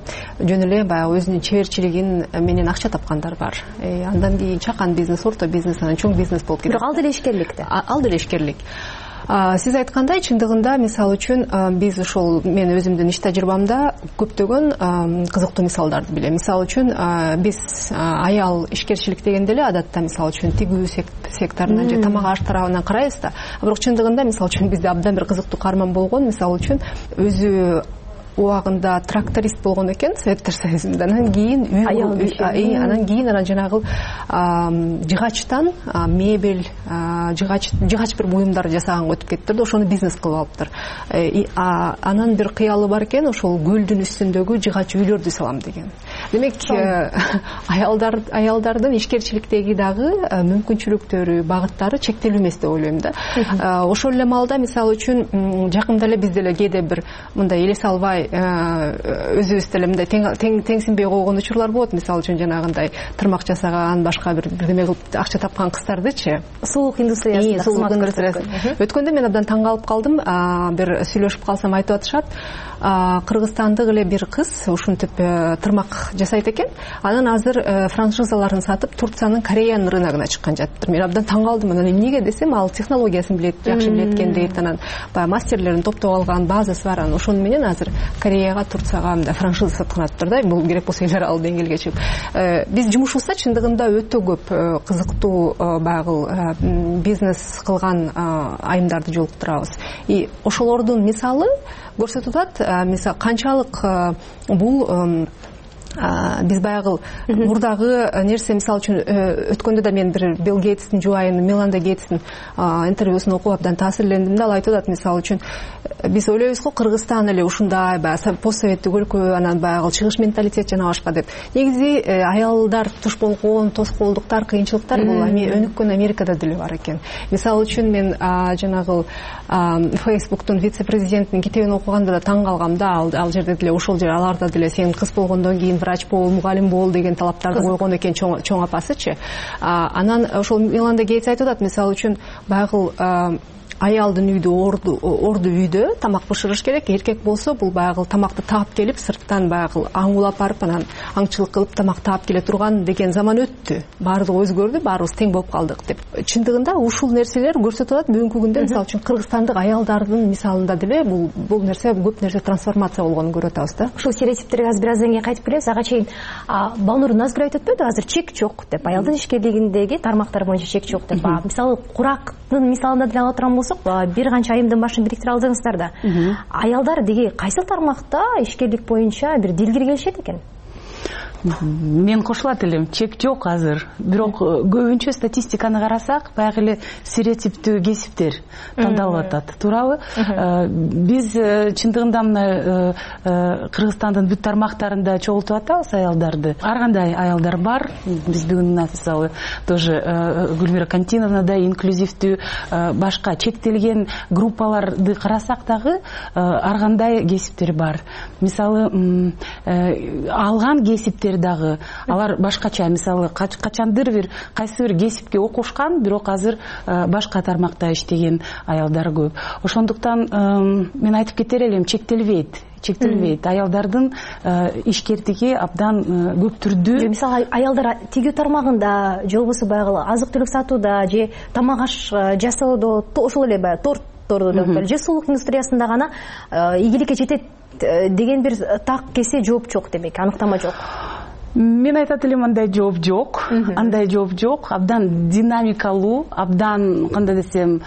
жөн эле баягы өзүнүн чеберчилигин менен акча тапкандар бар. Андан кийин чакан бизнес, орто бизнес, анан чоң бизнес болуп кетет. Бирок ал деле ишкерлик да. Ал деле ишкерлик. Сиз айткандай, чындыгында мисалы үчүн биз ошол мен өзүмдүн иш тажрыйбамда көптөгөн кызыктуу мисалдарды билем. Мисалы үчүн биз аял ишкерчилик дегенде эле адатта мисалы үчүн тигүү секторунан же тамак аш тарабынан карайбыз да. Бирок чындыгында мисалы үчүн бизде абдан бир кызыктуу каарман болгон. Мисалы үчүн өзү убагында тракторист болгон экен Советтер Союзунда. Анан кийин анан кийин жанагы жыгачтан мебель, жыгач бир буюмдар жасаганга өтүп кетиптир да, ошону бизнес кылып алыптыр. Анан бир кыялы бар экен, ошол көлдүн үстүндөгү жыгач үйлөрдү салам деген. Демек, аялдардын ишкерчиликтеги дагы мүмкүнчүлүктөрү, багыттары чектелүү эмес деп ойлойм да. Ошол эле маалда мисалы үчүн жакында эле биз деле кээде бир мындай элес албай өзүбүз деле мындай теңсинбей койгон учурлар болот. Мисалы үчүн жанагындай тырмак жасаган, башка бир бирдеме кылып акча тапкан кыздардычы. Сулук индустриясында өткөндө мен абдан таң калып калдым. Бир сүйлөшүп калсам айтып атышат. Кыргызстандык эле бир кыз ушинтип тырмак жасайт экен. Анан азыр франшизаларын сатып Турциянын Кореянын рыногуна чыккан жатыптыр. Мен абдан таң калдым. Анан эмнеге десем, ал технологиясын билет, жакшы билет экен дейт. Анан баягы мастерлерин топтоп алган, базасы бар. Анан ошону менен азыр Кореяга, Турцияга мындай франшиза саткан атыптыр да. Бул керек болсо элер ал деңгээлге чыгып. Биз жумушубузда чындыгында өтө көп кызыктуу баягы бизнес кылган айымдарды жолуктурабыз. И ошолордун мисалы көрсөтүп атат, мисалы канчалык бул биз баягы мурдагы нерсе, мисалы үчүн өткөндө да мен бир Билл Гейтстин жубайын, Меланда Гейтстин интервьюсун окуп абдан таасирлендим да. Ал айтып атат, мисалы үчүн биз ойлойбуз го Кыргызстан эле ушундай баягы постсоветтик өлкө, анан баягы чыгыш менталитет жана башка деп. Негизи аялдар туш болгон тоскоолдуктар, кыйынчылыктар бул өнүккөн Америкада деле бар экен. Мисалы үчүн мен жанагы Фейсбуктун вице-президентинин китебин окуганда да таң калгам да. Ал жерде деле ошол жер аларда деле сен кыз болгондон кийин врач бол, мугалим бол деген талаптарды койгон экен чоң апасычы. Анан ошол Меланда Гейтс айтып атат, мисалы үчүн баягы аялдын үйдө орду үйдө тамак бышырыш керек. Эркек болсо бул баягы тамакты таап келип, сырттан баягы аң улап барып, анан аңчылык кылып тамак таап келе турган деген заман өттү. Баардыгы өзгөрдү, баарыбыз тең болуп калдык деп. Чындыгында ушул нерселер көрсөтүп атат бүгүнкү күндө. Мисалы үчүн Кыргызстандык аялдардын мисалында деле бул нерсе көп нерсе трансформация болгонун көрүп атабыз да. Ушул стереотиптерге азыр бир аздан кийин кайтып келебиз. Ага чейин Балнур Назгүл айтып өтпөдү, азыр чек жок деп. Аялдын ишкерлигиндеги тармактар боюнча чек жок деп. Мисалы Курактын мисалында деле ала турган болсок, бир канча айымдын башын бириктире алдыңыздар да. Аялдар деги кайсы тармакта ишкерлик боюнча бир дилгир келишет экен? Мен кошулат элем, чек жок азыр. Бирок көбүнчө статистиканы карасак, баягы эле стереотиптүү кесиптер тандалып атат. Туурабы? Биз чындыгында мына Кыргызстандын бүт тармактарында чогултуп атабыз аялдарды. Ар кандай аялдар бар. Биз бүгүн мисалы тоже Гүлмира Кантиновна да инклюзивдүү башка чектелген группаларды карасак дагы ар кандай кесиптер бар. Мисалы алган кесиптер дагы алар башкача, мисалы качандыр бир кайсы бир кесипке окушкан, бирок азыр башка тармакта иштеген аялдар көп. Ошондуктан мен айтып кетер элем, чектелбейт. Аялдардын ишкердиги абдан көп түрдүү. Мисалы аялдар тигүү тармагында, же болбосо баягы азык-түлүк сатууда, же тамак аш жасоодо, ошол эле баягы торттордо, же сулук индустриясында гана ийгиликке жетет деген бир так кесе жооп жок, демек аныктама жок. Мен айтат элем, андай жооп жок. Абдан динамикалуу, абдан кандай десем,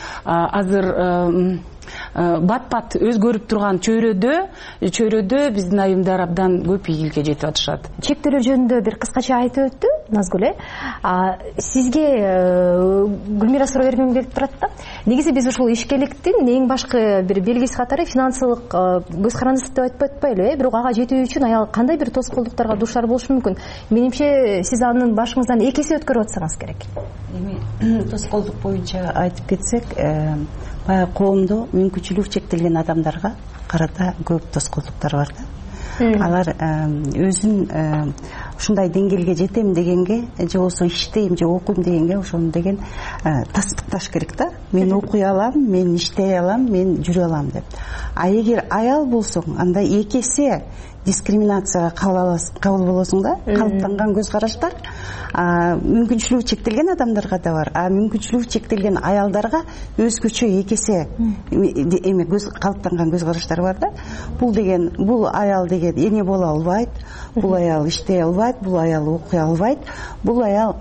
азыр бат-бат өзгөрүп турган чөйрөдө биздин айымдар абдан көп ийгиликке жетип атышат. Чектелүү жөнүндө бир кыскача айтып өттү Назгүл. Сизге Гүлмира суроо бергим келип турат да. Негизи биз ушул ишкерликтин эң башкы бир белгиси катары финансылык көз карандысыз деп атпайлы, бирок ага жетүү үчүн аял кандай бир тоскоолдуктарга дуушар болушу мүмкүн? Менимче сиз анын башыңыздан эки эсе өткөрүп атсаңыз керек. Эми тоскоолдук боюнча айтып кетсек, баягы коомдо мүмкүнчүлүгү чектелген адамдарга карата көп тоскоолдуктар бар да. Алар өзүн ушундай деңгээлге жетем дегенге, же болсо иштейм, же окуйм дегенге ошону деген тастыкташ керек да. Мен окуй алам, мен иштей алам, мен жүрө алам деп. А эгер аял болсоң, анда эки эсе дискриминацияга кабыл болосуң да. Калыптанган көз караштар мүмкүнчүлүгү чектелген адамдарга да бар, а мүмкүнчүлүгү чектелген аялдарга өзгөчө эки эсе калыптанган көз караштар бар да. Бул аял деген эне боло албайт, бул аял иштей албайт, бул аял окуй албайт, бул аял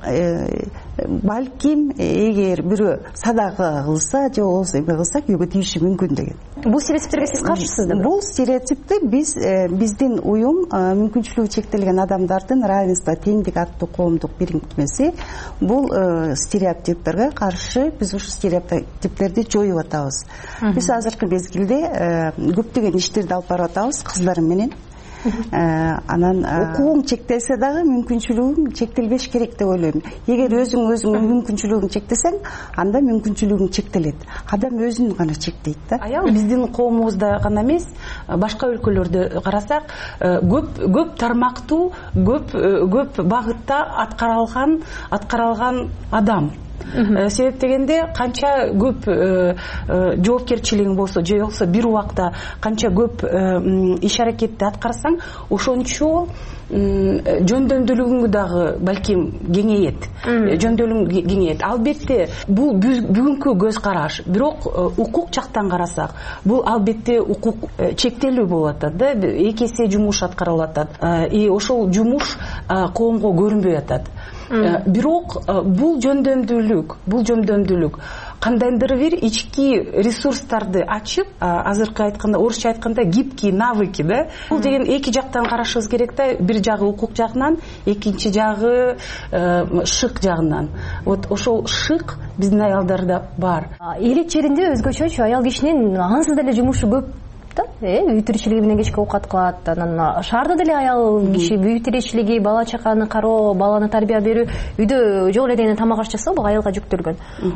балким эгер бирөө садака кылса, же болбосо эме кылса күйөөгө тийиши мүмкүн деген. Бул стереотиптерге сиз каршысыз да? Бул стереотипти биздин уюм мүмкүнчүлүгү чектелген адамдардын равенство, теңдик аттуу коомдук бирикмеси бул стереотиптерге каршы биз ушул стереотиптерди жоюп атабыз. Биз азыркы мезгилде көптөгөн иштерди алып барып атабыз кыздар менен. Анан укугуң чектелсе дагы мүмкүнчүлүгүң чектелбеш керек деп ойлойм. Эгер өзүң мүмкүнчүлүгүң чектесең, анда мүмкүнчүлүгүң чектелет. Адам өзүн гана чектейт да. Аял биздин коомубузда гана эмес, башка өлкөлөрдө карасак, көп тармактуу, көп багытта аткарылган адам. Себеп дегенде канча көп жоопкерчилигиң болсо, же болбосо бир убакта канча көп иш аракетти аткарсаң, ошончо жөндөмдүүлүгүң дагы балким кеңейет. Албетте бул бүгүнкү көз караш, бирок укук жактан карасак, бул албетте укук чектелүү болуп атат да, эки эсе жумуш аткарылып атат. Ошол жумуш коомго көрүнбөй атат. Бирок бул жөндөмдүүлүк кандайдыр бир ички ресурстарды ачып, азыркы айтканда, орусча айтканда гибкий навыки да. Бул деген эки жактан карашыбыз керек да. Бир жагы укук жагынан, экинчи жагы шык жагынан. Вот ошол шык биздин аялдарда бар. Элек жеринде өзгөчөчү аял кишинин ансыз деле жумушу көп. Үй тиричилиги менен кечке оокат кылат. Анан шаарда деле аял киши үй тиричилиги, бала чаканы кароо, баланы тарбия берүү, үйдө жок эле дегенде тамак аш жасоо аялга жүктөлгөн.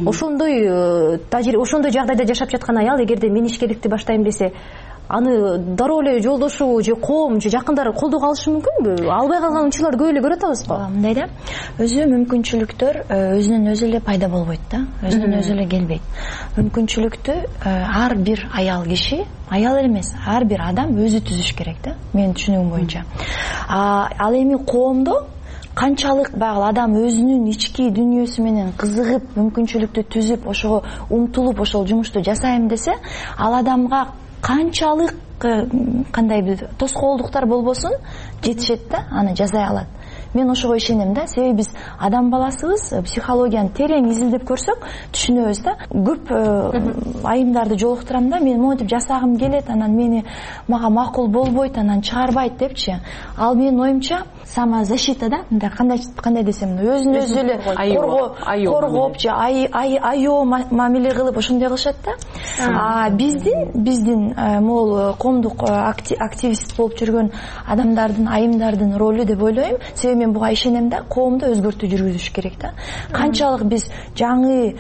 Ошондой жагдайда жашап жаткан аял эгерде мен ишкерликти баштайм десе, аны дароо эле жолдошу же коом же жакындары колдоого алышы мүмкүнбү? Албай калган учурларды көп эле көрүп атабыз го. Мындай да, өзү мүмкүнчүлүктөр өзүнөн өзү эле пайда болбойт да, өзүнөн өзү эле келбейт. Мүмкүнчүлүктү ар бир аял киши, аял эмес, ар бир адам өзү түзүш керек да, менин түшүнүгүм боюнча. Ал эми коомдо канчалык баягы адам өзүнүн ички дүйнөсү менен кызыгып, мүмкүнчүлүктү түзүп, ошого умтулуп, ошол жумушту жасайм десе, ал адамга канчалык кандай бир тоскоолдуктар болбосун жетишет да, аны жасай алат. мен ошого ишенем да, себеби биз адам баласыбыз, психологияны терең изилдеп көрсөк түшүнөбүз да. Көп айымдарды жолуктурам да, мен монтип жасагым келет, анан мага макул болбойт, анан чыгарбайт депчи. Ал менин оюмча самозащита да, мындай кандай десем, өзүн өзү эле коргоп же айоо мамиле кылып ошондой кылышат да. Биздин могул коомдук активист болуп жүргөн адамдардын, айымдардын ролу деп ойлойм. Себеби мен буга ишенем да, коомдо өзгөртүү жүргүзүш керек да. Канчалык биз жаңы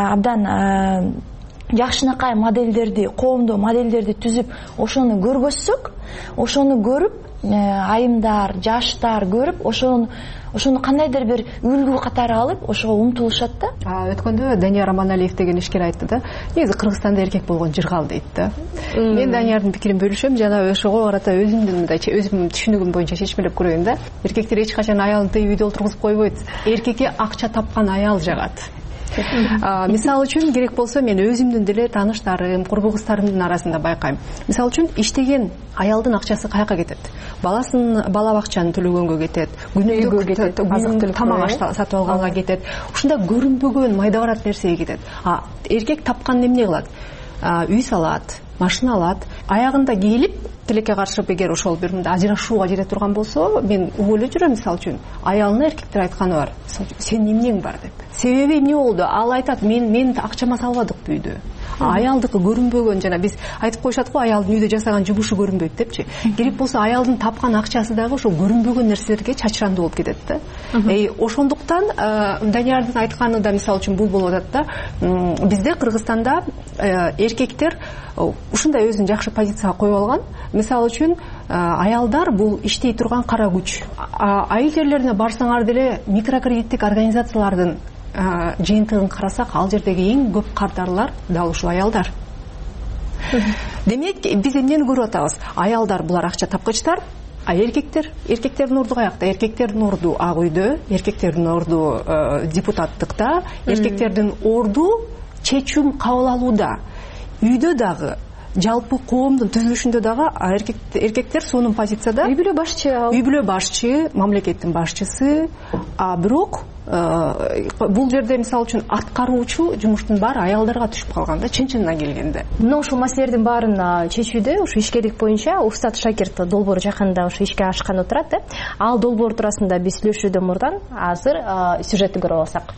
абдан жакшынакай модельдерди, коомдо модельдерди түзүп, ошону көргөзсөк, ошону көрүп айымдар, жаштар көрүп, ошону кандайдыр бир үлгү катары алып, ошого умтулушат да. Өткөндө Данияр Аманалиев деген ишкер айтты да, негизи Кыргызстанда эркек болгон жыргал дейт да. Мен Даниярдын пикирин бөлүшөм, жана ошого карата өзүмдүн түшүнүгүм боюнча чечмелеп көрөйүн да. Эркектер эч качан аялын тыйып үйдө отургузуп койбойт. Эркекке акча тапкан аял жагат. Мисалы үчүн керек болсо мен өзүмдүн деле тааныштарым, курбу кыздарымдын арасында байкайм. Мисалы үчүн иштеген аялдын акчасы каяка кетет? Бала бакчаны төлөгөнгө кетет, күнүгө тамак сатып алганга кетет. Ушунда көрүнбөгөн майда барат нерсеге кетет. Эркек тапкан эмне кылат? Үй салат, машина алат. Аягында келип тилекке каршы эгер ошол бир мындай ажырашууга жете турган болсо, мен угуп эле жүрөм. Мисалы үчүн аялына эркектер айтканы бар. Сен эмнең бар деп. Себеби эмне болду? Ал айтат, мен акчама салбадык үйдө. Аялдыкы көрүнбөгөн, жана биз айтып коюшат го, аялдын үйдө жасаган жумушу көрүнбөйт депчи. Керек болсо аялдын тапкан акчасы дагы ошо көрүнбөгөн нерселерге чачырандуу болуп кетет да. Ошондуктан Даниярдын айтканы да мисалы үчүн бул болуп атат да. Бизде Кыргызстанда эркектер ушундай өзүн жакшы позицияга коюп алган. Мисалы үчүн аялдар бул иштей турган кара күч. Айыл жерлерине барсаңар деле микрокредиттик организациялардын жыйынтыгын карасак, ал жердеги эң көп кардарлар дал ушул аялдар. Демек, биз эмнени көрүп атабыз? Аялдар булар акча тапкычтар, а эркектердин орду каякта? Эркектердин орду ак үйдө, эркектердин орду депутаттыкта, эркектердин орду чечим кабыл алууда. Үйдө дагы, жалпы коомдун түзүлүшүндө дагы эркектер сонун позицияда. Үй бүлө башчы, мамлекеттин башчысы, бирок бул жерде мисалы үчүн аткаруучу жумуштун баары аялдарга түшүп калган да, чын-чынына келгенде. Мына ушул маселелердин баарын чечүүдө ушу ишкерлик боюнча Уфстат Шакирт долбоору жакында ушу ишке ашканы турат да. Ал долбоор туурасында биз сүйлөшүүдөн мурдан азыр сюжетти көрүп алсак.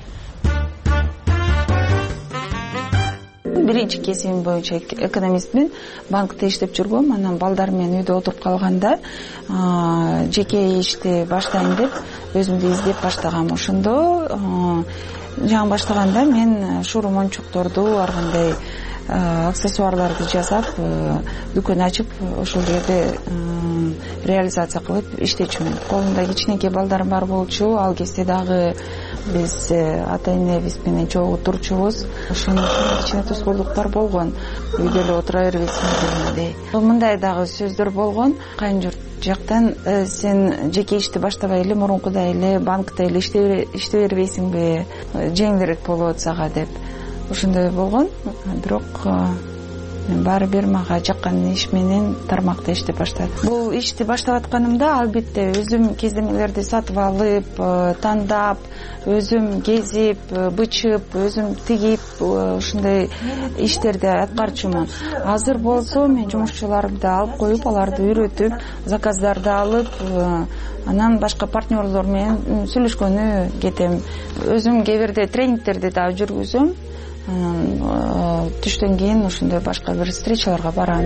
Биринчи кесибим боюнча экономистмин, банкта иштеп жүргөм. Анан балдар менен үйдө отуруп калганда жеке ишти баштайын деп өзүмдү издеп баштагам. Ошондо жаңы баштаганда мен шуру мончокторду, ар кандай аксессуарларды жасап, дүкөн ачып, ошол жерде реализация кылып иштечүмүн. Колумда кичинекей балдарым бар болчу, ал кезде дагы биз ата-энебиз менен чогуу турчубуз. Ошондон кичине тоскоолдуктар болгон. Үйдө эле отура бербейсиңби? Мындай дагы сөздөр болгон. Кайын журт жактан сен жеке ишти баштабай эле мурункудай эле банкта эле иштей бербейсиңби? Жеңилирээк болот сага деп. Ошондой болгон. Бирок мен баары бир мага жаккан иш менен тармакта иштеп баштадым. Бул ишти баштап атканымда албетте өзүм кездемелерди сатып алып, тандап, өзүм кезип, бычып, өзүм тигип, ушундай иштерди аткарчумун. Азыр болсо мен жумушчуларымды алып коюп, аларды үйрөтүп, заказдарды алып, анан башка партнерлор менен сүйлөшкөнү кетем. Өзүм кээ бирде тренингтерди да жүргүзөм. Түштөн кийин ушундай башка бир встречаларга барам.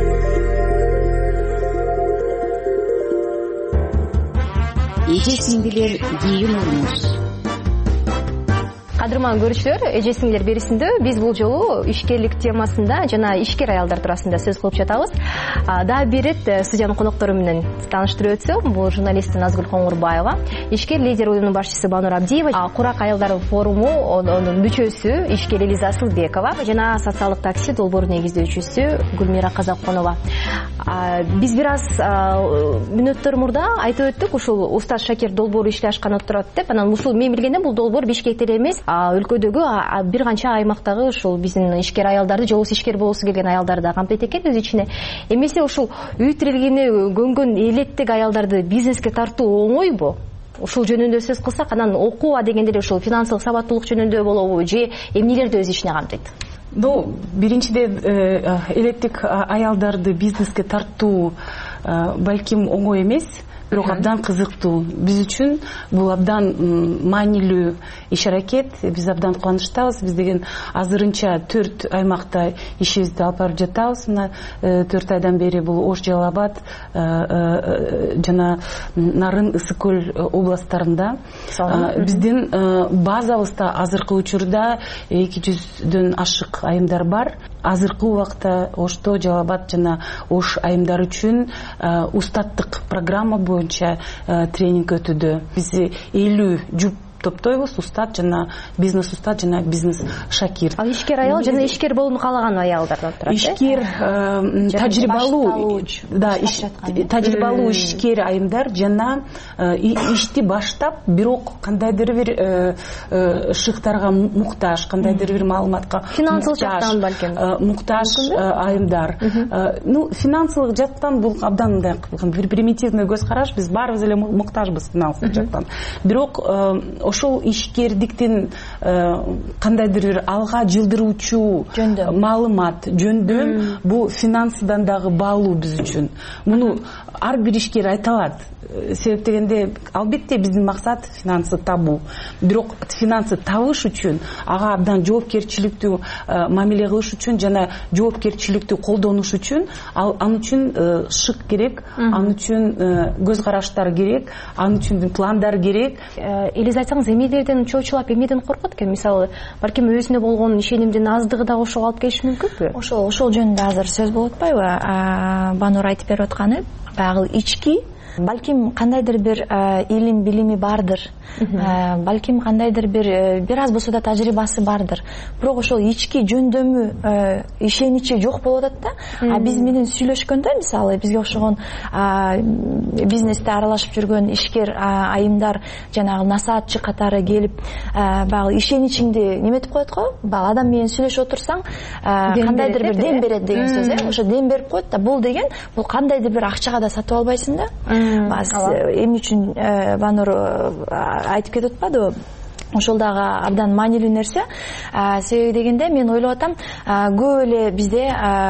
Эже сиңдилер кийин урмуш. Кадырман көрүүчүлөр, эже сиңдилер берүүсүндө биз бул жолу ишкерлик темасында жана ишкер аялдар туурасында сөз кылып жатабыз. Дагы бир ирет студиянын коноктору менен тааныштырып өтсөм, бул журналист Назгүл Коңурбаева, ишкер лидер уюмунун башчысы Банур Абдиева, Курак аялдар форуму онун мүчөсү ишкер Элиза Асылбекова жана социалдык такси долбоору негиздөөчүсү Гүлмира Казаконова. Биз бир аз мүнөттөр мурда айтып өттүк, ушул Уфстат Шакирт долбоору ишке ашканы турат деп. Анан ушул мен билгенден бул долбоор Бишкекте эмес, өлкөдөгү бир канча аймактагы ушул биздин ишкер аялдарды, жолубуз ишкер болгусу келген аялдарды да камтыйт экен өз ичине. Эмесе ушул үй тирелгени көнгөн элеттеги аялдарды бизнеске тартуу оңойбу? ушул жөнүндө сөз кылсак, анан окуу дегенде эле ушул финансылык сабаттуулук жөнүндө болобу же эмнелерди өз ичине камтыйт? Биринчиден элеттик аялдарды бизнеске тартуу балким оңой эмес, бирок абдан кызыктуу. Биз үчүн бул абдан маанилүү иш аракет. Биз абдан кубанычтабыз. Биз деген азырынча 4 аймакта ишибизди алып барып жатабыз. Мына 4 айдан бери бул Ош, Жалал Абад жана Нарын, Ысык көл областтарында. Биздин базабызда азыркы учурда 200дөн ашык айымдар бар. Азыркы убакта Ошто, Жалал Абад жана Ош айымдары үчүн устаттык программа боюнча тренинг өтүүдө. Биз 50 жуп топтойбуз, устат жана бизнес устат жана бизнес шакир. Ал ишкер аял жана ишкер болууну каалаган аялдардан турат. Ишкер тажрыйбалуу, тажрыйбалуу ишкер айымдар жана ишти баштап, бирок кандайдыр бир шыктарга муктаж, кандайдыр бир маалыматка финансылык жактан балким муктаж айымдар. Финансылык жактан бул абдан мындай бир примитивный көз караш, биз баарыбыз эле муктажбыз финансылык жактан. Бирок ошол ишкердиктин кандайдыр бир алга жылдыруучу маалымат, жөндөм бул финансыдан дагы баалуу биз үчүн. Муну ар бир ишкер айта алат. Себеп дегенде албетте биздин максат финансы табуу. Бирок финансы табыш үчүн ага абдан жоопкерчиликтүү мамиле кылыш үчүн жана жоопкерчиликтүү колдонуш үчүн ал үчүн шык керек, ал үчүн көз караштар керек, ал үчүн пландар керек. Элиз айтсаңыз, эмнелерден чоочулап, эмнеден коркот экен? Мисалы, балким өзүнө болгон ишенимдин аздыгы дагы ошого алып келиши мүмкүнбү? Ошол жөнүндө азыр сөз болуп атпайбы? Банур айтып берип атканы, баягы ички балким кандайдыр бир илим билими бардыр, балким кандайдыр бир аз болсо да тажрыйбасы бардыр, бирок ошол ички жөндөмү ишеничи жок болуп атат да. Биз менен сүйлөшкөндө, мисалы бизге окшогон бизнесте аралашып жүргөн ишкер айымдар жанагы насаатчы катары келип, баягы ишеничиңди неметип коет го, баягы адам менен сүйлөшүп отурсаң кандайдыр бир дем берет деген сөз, ошо дем берип коет да. Бул деген бул кандайдыр бир акчага да сатып албайсың да. Эмне үчүн Банур айтып кетип атпадыбы? Ошол дагы абдан маанилүү нерсе. Себеби дегенде мен ойлоп атам, көп эле бизде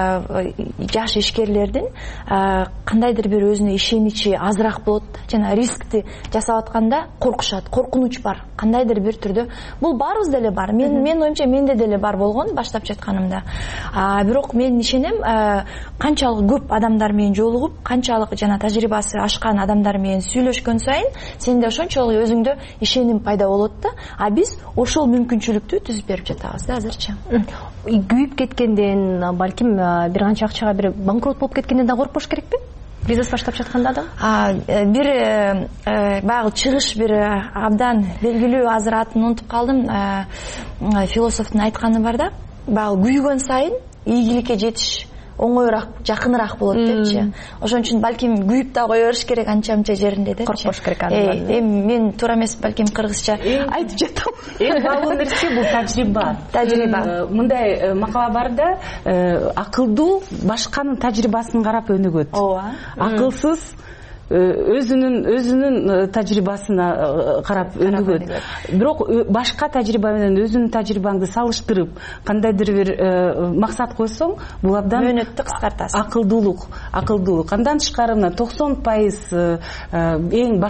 жаш ишкерлердин кандайдыр бир өзүнө ишеничи азыраак болот жана рискти жасап атканда коркушат, коркунуч бар. Кандайдыр бир түрдө бул баарыбызда эле бар. Мен оюмча менде деле бар болгон баштап жатканымда. Бирок мен ишенем, канчалык көп адамдар менен жолугуп, канчалык жана тажрыйбасы ашкан адамдар менен сүйлөшкөн сайын сенде ошончолук өзүңдө ишеним пайда болот да. Биз ошол мүмкүнчүлүктү түзүп берип жатабыз да азырча. Күйүп кеткенден, балким бир канча акчага бир банкрот болуп кеткенден да коркпош керекпи? Бизнес баштап жатканда адам? Бир баягы чыгыш бир абдан белгилүү, азыр атын унутуп калдым, философтун айтканы бар да, баягы күйгөн сайын ийгиликке жетиш оңоюраак, жакыныраак болот депчи. Ошон үчүн балким күйүп да кое бериш керек анча-мынча жеринде депчи. Коркпош керек андан. Мен туура эмес балким кыргызча айтып жатам. Эң баалуу нерсе бул тажрыйба. Мындай макала бар да, акылдуу башканын тажрыйбасын карап өнүгөт. Ооба. Акылсыз өзүнүн тажрыйбасына карап өнүгөт. Бирок башка тажрыйба менен өзүнүн тажрыйбаңды салыштырып кандайдыр бир максат койсоң, бул абдан мөөнөттү кыскартасың. Акылдуулук. Андан тышкары 90% эң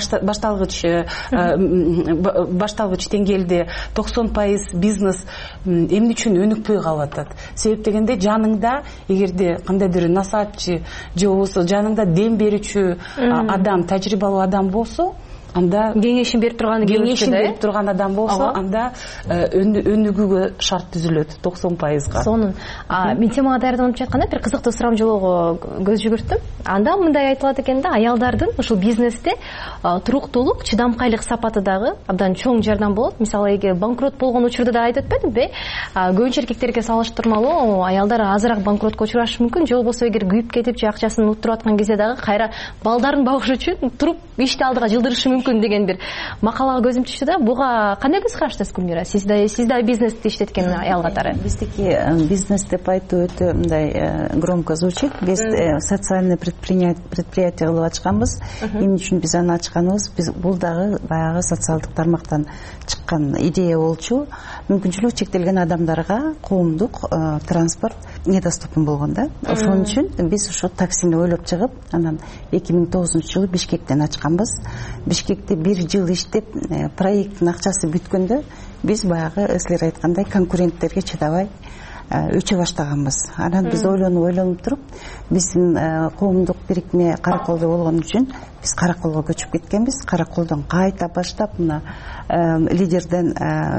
башталгыч деңгээлде 90% бизнес эмне үчүн өнүкпөй калып атат? Себеп дегенде жаныңда эгерде кандайдыр насаатчы же болбосо жаныңда дем берүүчү адам, тажрыйбалуу адам болсо, анда кеңешин берип турган адам болсо, анда өнүгүүгө шарт түзүлөт 90%га. Сонун. Мен темага даярданып жатканда бир кызыктуу сурамжылоого көз жүгүрттүм. Анда мындай айтылат экен да, аялдардын ушул бизнесте туруктуулук, чыдамкайлык сапаты дагы абдан чоң жардам болот. Мисалы, эгер банкрот болгон учурда да айтып атпадымбы? Көбүнчө эркектерге салыштырмалуу аялдар азыраак банкротко учурашы мүмкүн. Же болбосо эгер күйүп кетип же акчасын уттуруп аткан кезде дагы кайра балдарын багыш үчүн туруп ишти алдыга жылдырышы мүмкүн мүмкүн деген бир макалага көзүм түштү да. Буга кандай көз караштасыз, Гүлмира? Сиз да бизнести иштеткен аял катары. Биздики бизнес деп айтуу өтө мындай громко звучит. Биз социальный предприятие кылып ачканбыз. Эмне үчүн биз аны ачканыбыз? Биз бул дагы баягы социалдык тармактан чыккан идея болчу. Мүмкүнчүлүгү чектелген адамдарга коомдук транспорт недоступен болгон да. Ошон үчүн биз ошо таксини ойлоп чыгып, анан 2009-жылы Бишкектен ачканбыз. Бишкекте 1 жыл иштеп, проекттин акчасы бүткөндө биз баягы силер айткандай конкуренттерге чыдабай өчө баштаганбыз. Анан биз ойлонуп туруп, биздин коомдук бирикме Караколдо болгон үчүн биз Караколго көчүп кеткенбиз. Караколдон кайта баштап, мына лидерден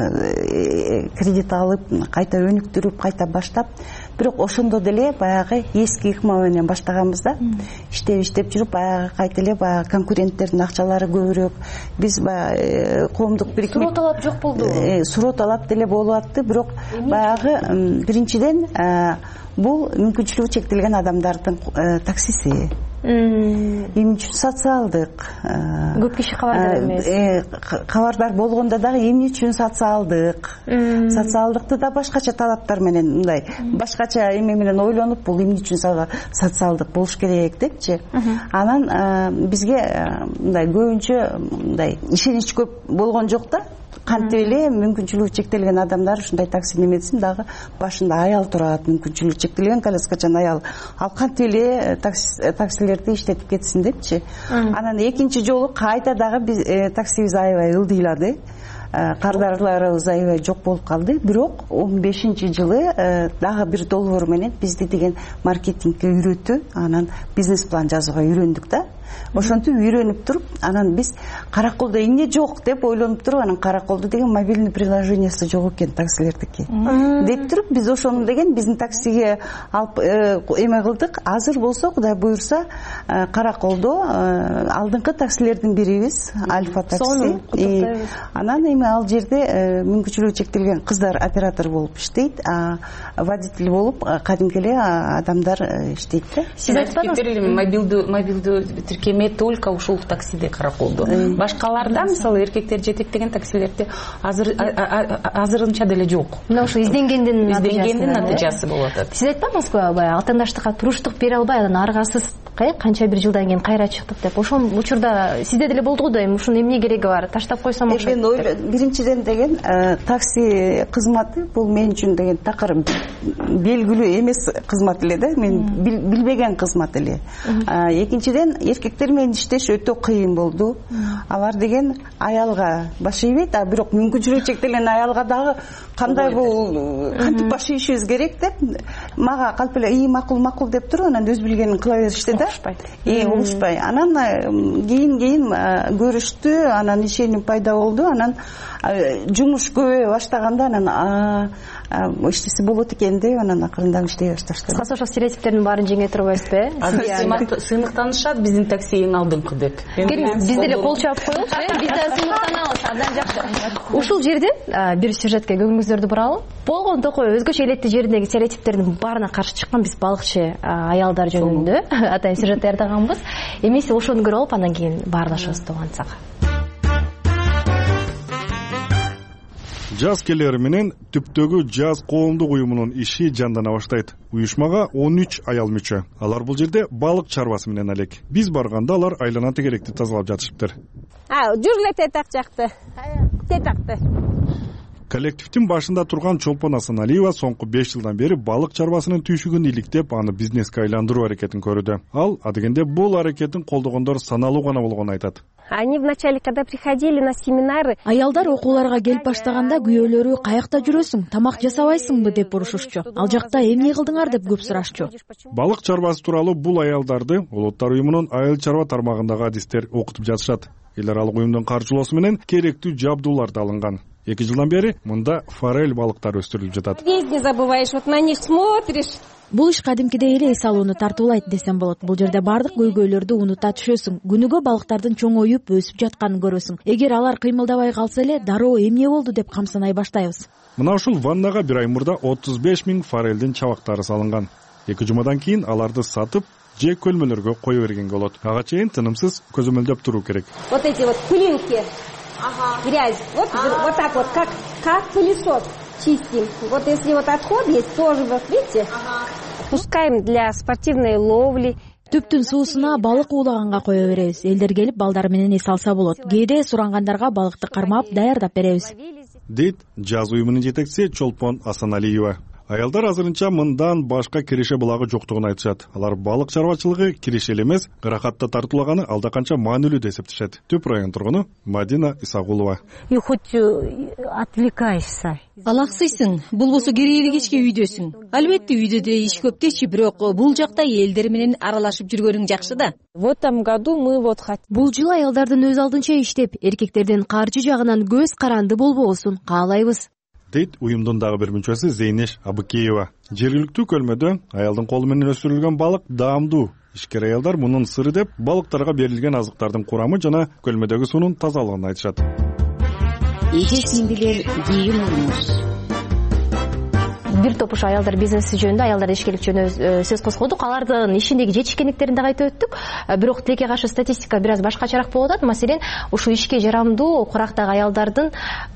кредит алып, кайта өнүктүрүп, кайта баштап, бирок ошондо деле баягы эски ыкма менен баштаганбыз да. Иштеп жүрүп, баягы кайта эле баягы конкуренттердин акчалары көбүрөөк. Биз баягы коомдук бирикме суроо талап жок болду. Суроо талап деле болуп атты, бирок баягы биринчиден бул мүмкүнчүлүгү чектелген адамдардын таксиси. Эмне үчүн социалдык? Көп киши кабардар эмес. Кабардар болгондо дагы эмне үчүн социалдык? Социалдыкты да башкача талаптар менен, мындай башкача эме менен ойлонуп, бул эмне үчүн социалдык болуш керек депчи. Анан бизге мындай көбүнчө мындай ишенич көп болгон жок да. Кантип эле мүмкүнчүлүгү чектелген адамдар ушундай такси немесин, дагы башында аял турат, мүмкүнчүлүгү чектелген коляскачан аял. Ал кантип эле таксилерди иштетип кетсин депчи. Анан экинчи жолу кайта дагы таксибиз аябай ылдыйлады. Кардарларыбыз аябай жок болуп калды. Бирок 15-жылы дагы бир долбоор менен бизди деген маркетингке үйрөтүп, анан бизнес план жазууга үйрөндүк да. Ошентип үйрөнүп туруп, анан биз Караколдо эмне жок деп ойлонуп туруп, анан Караколдо деген мобильный приложениясы жок экен таксилердики. Деп туруп, биз ошону деген биздин таксиге алып эме кылдык. Азыр болсо, Кудай буйрса, Караколдо алдыңкы таксилердин бирибиз, Альфа такси. Анан эми ал жерде мүмкүнчүлүгү чектелген кыздар оператор болуп иштейт, водитель болуп кадимки эле адамдар иштейт да. Сиз айтпадыңызбы, мобилдүү тиркеме только ушул таксиде Караколдо. Башкаларда, мисалы, эркектер жетектеген таксилерде азырынча деле жок. Мына ошо изденгендин натыйжасы болуп атат. Сиз айтпадыңызбы, баягы атаандаштыкка туруштук бере албай, анан аргасыз канча бир жылдан кийин кайра чыктык деп. Ошол учурда сизде деле болду го да, эми ушунун эмне кереги бар? Таштап койсом окшойт. Мен биринчиден деген такси кызматы бул мен үчүн деген такыр белгилүү эмес кызмат эле да. Мен билбеген кызмат эле. Экинчиден эркектер менен иштеш өтө кыйын болду. Алар деген аялга баш ийбейт, бирок мүмкүнчүлүгү чектелген аялга дагы кандай бул кантип баш ийишибиз керек деп мага калп эле макул деп туруп, анан өз билгенин кыла беришти да. Угушпай. Анан кийин көрүштү, анан ишеним пайда болду, анан жумуш көбөйө баштаганда анан иштесе болот экен деп, анан акырындан иштей башташты. Кыскасы ошол стереотиптердин баарын жеңе турбайсызбы? Сыймыктанышат биздин такси эң алдыңкы деп. Биз деле кол чабып коелучу, биз да сыймыктанабыз, абдан жакшы. Ушул жерден бир сюжетке көңүлүңүздөрдү буралы. Болгон токой өзгөчө элеттик жериндеги стереотиптердин баарына каршы чыккан биз балыкчы аялдар жөнүндө атайын сюжет даярдаганбыз. Эмесе ошону көрүп алып, андан кийин баарлашабыз туугансага. Жаз келери менен түптөгү жаз коомдук уюмунун иши жандана баштайт. Уюшмага 13 аял мүчө. Алар бул жерде балык чарбасы менен алек. Биз барганда алар айлана тегеректи тазалап жатышыптыр. Жүр эле тетак жакты. Тетакты. Коллективдин башында турган Чолпон Асаналиева соңку 5 жылдан бери балык чарбасынын түйшүгүн иликтеп, аны бизнеске айландыруу аракетин көрүүдө. Ал адегенде бул аракетин колдогондор саналуу гана болгонун айтат. Они вначале, когда приходили на семинары, аялдар окууларга келип баштаганда күйөөлөрү каякта жүрөсүң, тамак жасабайсыңбы деп урушушчу. Ал жакта эмне кылдыңар деп көп сурашчу. Балык чарбасы тууралуу бул аялдарды Улуттар уюмунун айыл чарба тармагындагы адистер окутуп жатышат. Эл аралык уюмдун каржылоосу менен керектүү жабдуулар да алынган. 2 жылдан бери мында форель балыктары өстүрүлүп жатат. Не забываешь, вот на них смотришь. Бул иш кадимкидей эле эс алууну тартуулайт десем болот. Бул жерде бардык көйгөйлөрдү унута түшөсүң. Күнүгө балыктардын чоңоюп, өсүп жатканын көрөсүң. Эгер алар кыймылдабай калса эле, дароо эмне болду деп камсынай баштайбыз. Мына ушул ваннага бир ай мурда 35 000 форелдин чабактары салынган. 2 жумадан кийин аларды сатып, же көлмөлөргө кое бергенге болот. Ага чейин тынымсыз көзөмөлдөп туруу керек. Вот эти вот пылинки, грязь, вот так вот, как пылесос чистим. Вот если вот отход есть, тоже вот видите, пускаем для спортивной ловли. Түптүн суусуна балык уулаганга кое беребиз. Элдер келип балдар менен эс алса болот. Кээде сурангандарга балыкты кармап даярдап беребиз, дейт жаз уюмунун жетекчиси Чолпон Асаналиева. Аялдар азырынча мындан башка киреше булагы жоктугун айтышат. Алар балык чарбачылыгы кирешел эмес, ырахатта тартуулаганы алда канча маанилүү деп эсептешет. Түп район тургуну Мадина Исагулова. И хоть отвлекаешься. Алаксыйсың, болбосо керейлик кечке үйдөсүң. Албетте үйдө иш көп дечи, бирок бул жакта элдер менен аралашып жүргөнүң жакшы да. В этом году мы вот бул жылы аялдардын өз алдынча иштеп, эркектердин каржы жагынан көз каранды болбосун каалайбыз, дейт уюмдун дагы бир мүчөсү Зейнеш Абыкеева. Жергиликтүү көлмөдө аялдын колу менен өсүрүлгөн балык даамдуу. Ишкер аялдар мунун сыры деп балыктарга берилген азыктардын курамы жана көлмөдөгү суунун тазалыгын айтышат. Эже сиңдилер кийин урмуш. Бир топ ушу аялдар бизнеси жөнүндө, аялдар ишкерлик жөнүндө сөз козгодук. Алардын ишиндеги жетишкендиктерин дагы айтып өттүк. Бирок тилекке каршы статистика бир аз башкачараак болуп атат. Маселен, ушу ишке жарамдуу курактагы аялдар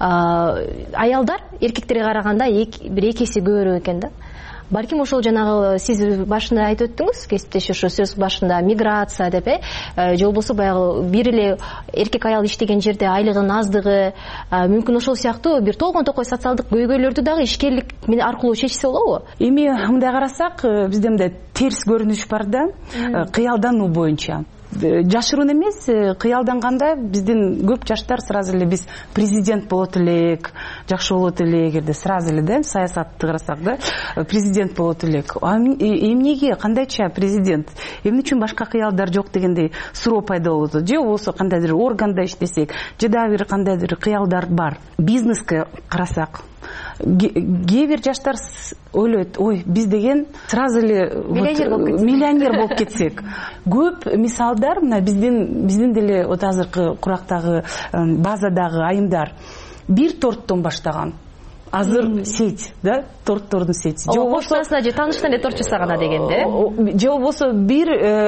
эркектерге караганда бир эки эсе көбүрөөк экен да. Балким ошол жанагы сиз башында айтып өттүңүз, кесиптеш ошо сөз башында миграция деп, же болбосо баягы бир эле эркек аял иштеген жерде айлыгынын аздыгы, мүмкүн ошол сыяктуу бир толгон токой социалдык көйгөйлөрдү дагы ишкерлик аркылуу чечсе болобу? Эми мындай карасак, бизде мындай терс көрүнүш бар да, кыялдануу боюнча. Жашыруун эмес, кыялданганда биздин көп жаштар сразу эле биз президент болот элек, жакшы болот элек, эгерде сразу эле да саясатты карасак да, президент болот элек. Эмнеге, кандайча президент? Эмне үчүн башка кыялдар жок дегендей суроо пайда болот. Же болбосо кандайдыр органда иштесек, же дагы бир кандайдыр кыялдар бар. Бизнеске карасак, кээ бир жаштар ойлойт, ой, биз деген сразу эле миллионер болуп кетсек. Көп мисалдар мына биздин деле вот азыркы курактагы базадагы айымдар бир торттон баштаган. Азыр сеть, да, торттордун сети. Же болбосо же таанышынан эле торт жасаган дегенде. Же болбосо бир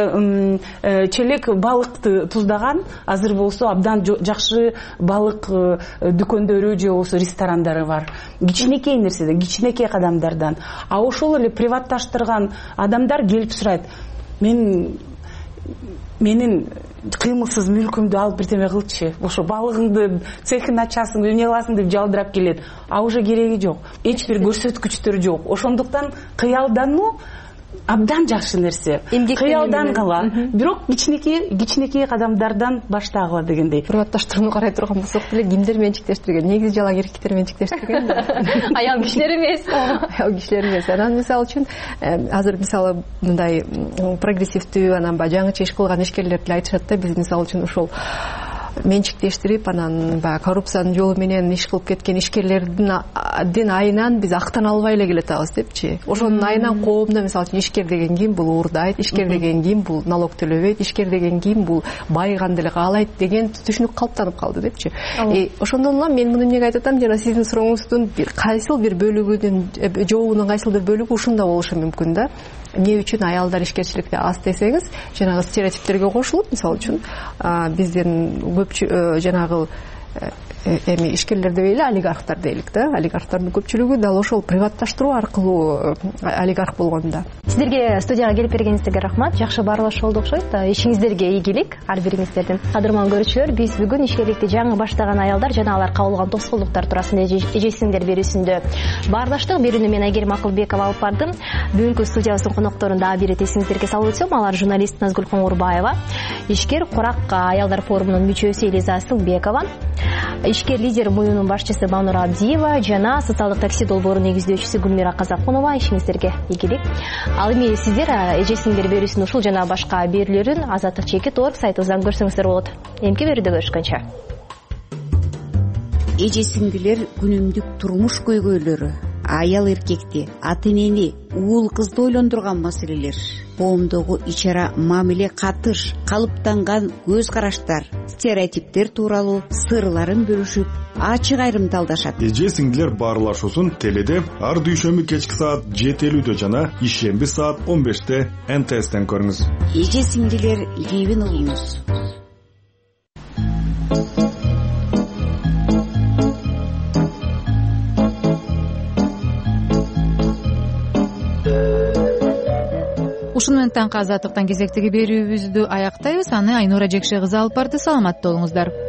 челек балыкты туздаган, азыр болсо абдан жакшы балык дүкөндөрү же болсо ресторандары бар. Кичинекей нерседен, кичинекей кадамдардан. А ошол эле приватташтырган адамдар келип сурайт: менин кыймылсыз мүлкүмдү алып бирдеме кылчы, ошо балыгыңды цехин ачасың, эмне кыласың деп жалдырап келет. А уже кереги жок, эч бир көрсөткүчтөр жок. Ошондуктан кыялдануу абдан жакшы нерсе. Кыялдангыла, бирок кичинекей кадамдардан баштагыла дегендей. Приватташтырууну карай турган болсок деле кимдер менен чектештирген? Негизи жалаң эркектер менен чектештирген. Аял кишилер эмес. Аял кишилер эмес. Анан мисалы үчүн азыр мисалы мындай прогрессивдүү, анан жаңыча иш кылган ишкерлер деле айтышат да, биз мисалы үчүн ошол менчиктештирип, анан баягы коррупциянын жолу менен иш кылып кеткен ишкерлердин айынан биз актана албай эле келатабыз депчи. Ошонун айынан коомдо мисалы үчүн ишкер деген ким, бул уурдайт, ишкер деген ким, бул налог төлөбөйт, ишкер деген ким, бул байыганды эле каалайт деген түшүнүк калыптанып калды депчи. Ошондон улам мен муну эмнеге айтып атам, жана сиздин сурооңуздун бир кайсыл бир бөлүгүнүн жообунун кайсыл бир бөлүгү ушунда болушу мүмкүн да. Эмне үчүн аялдар ишкерчиликте аз десеңиз, жанагы стереотиптерге кошулуп, мисалы үчүн биздин көп жанагы эми ишкерлер деп эле олигархтар дейлик да. Олигархтардын көпчүлүгү дал ошол приватташтыруу аркылуу олигарх болгонда. Сиздерге студияга келип бергениңиздерге рахмат. Жакшы баарлашуу болду окшойт. Ишиңиздерге ийгилик ар бириңиздердин. Кадырман көрүүчүлөр, биз бүгүн ишкерликти жаңы баштаган аялдар жана алар кабыл алган тоскоолдуктар туурасында эжесиңдер берүүсүндө баарлаштык. Бирүүнү мен Айгерим Акылбекова алып бардым. Бүгүнкү студиябыздын конокторун дагы бир эсиңиздерге салып өтсөм, алар журналист Назгүл Коңурбаева, ишкер курак аялдар форумунун мүчөсү Элиза Асылбекова, ишкер лидер моюнун башчысы Банура Абдиева жана социалдык такси долбоорунун негиздөөчүсү Гүлмира Казакунова. Ишиңиздерге ийгилик. Ал эми сиздер эжесиңдер берүүсүн ушул жана башка берүүлөрүн azatlik.org сайтыбыздан көрсөңүздөр болот. Эмки берүүдө көрүшкөнчө. Эже сиңдилер күнүмдүк турмуш көйгөйлөрү, аял эркекти, ата энени, уул кызды ойлондурган маселелер, коомдогу ичара мамиле, катыш, калыптанган көз караштар, стереотиптер тууралуу сырларын бөлүшүп, ачык айрымдалдашат. Эже сиңдилер баарлашуусун теледе ар дүйшөмбү кечки саат 7:50 жана ишемби саат 15 НТСтен көрүңүз. Эже сиңдилер Левин угуңуз. Ушуну менен таңкы азаттыктан кезектеги берүүбүздү аяктайбыз. Аны Айнура Жекше кызы алып барды. Саламатта болуңуздар.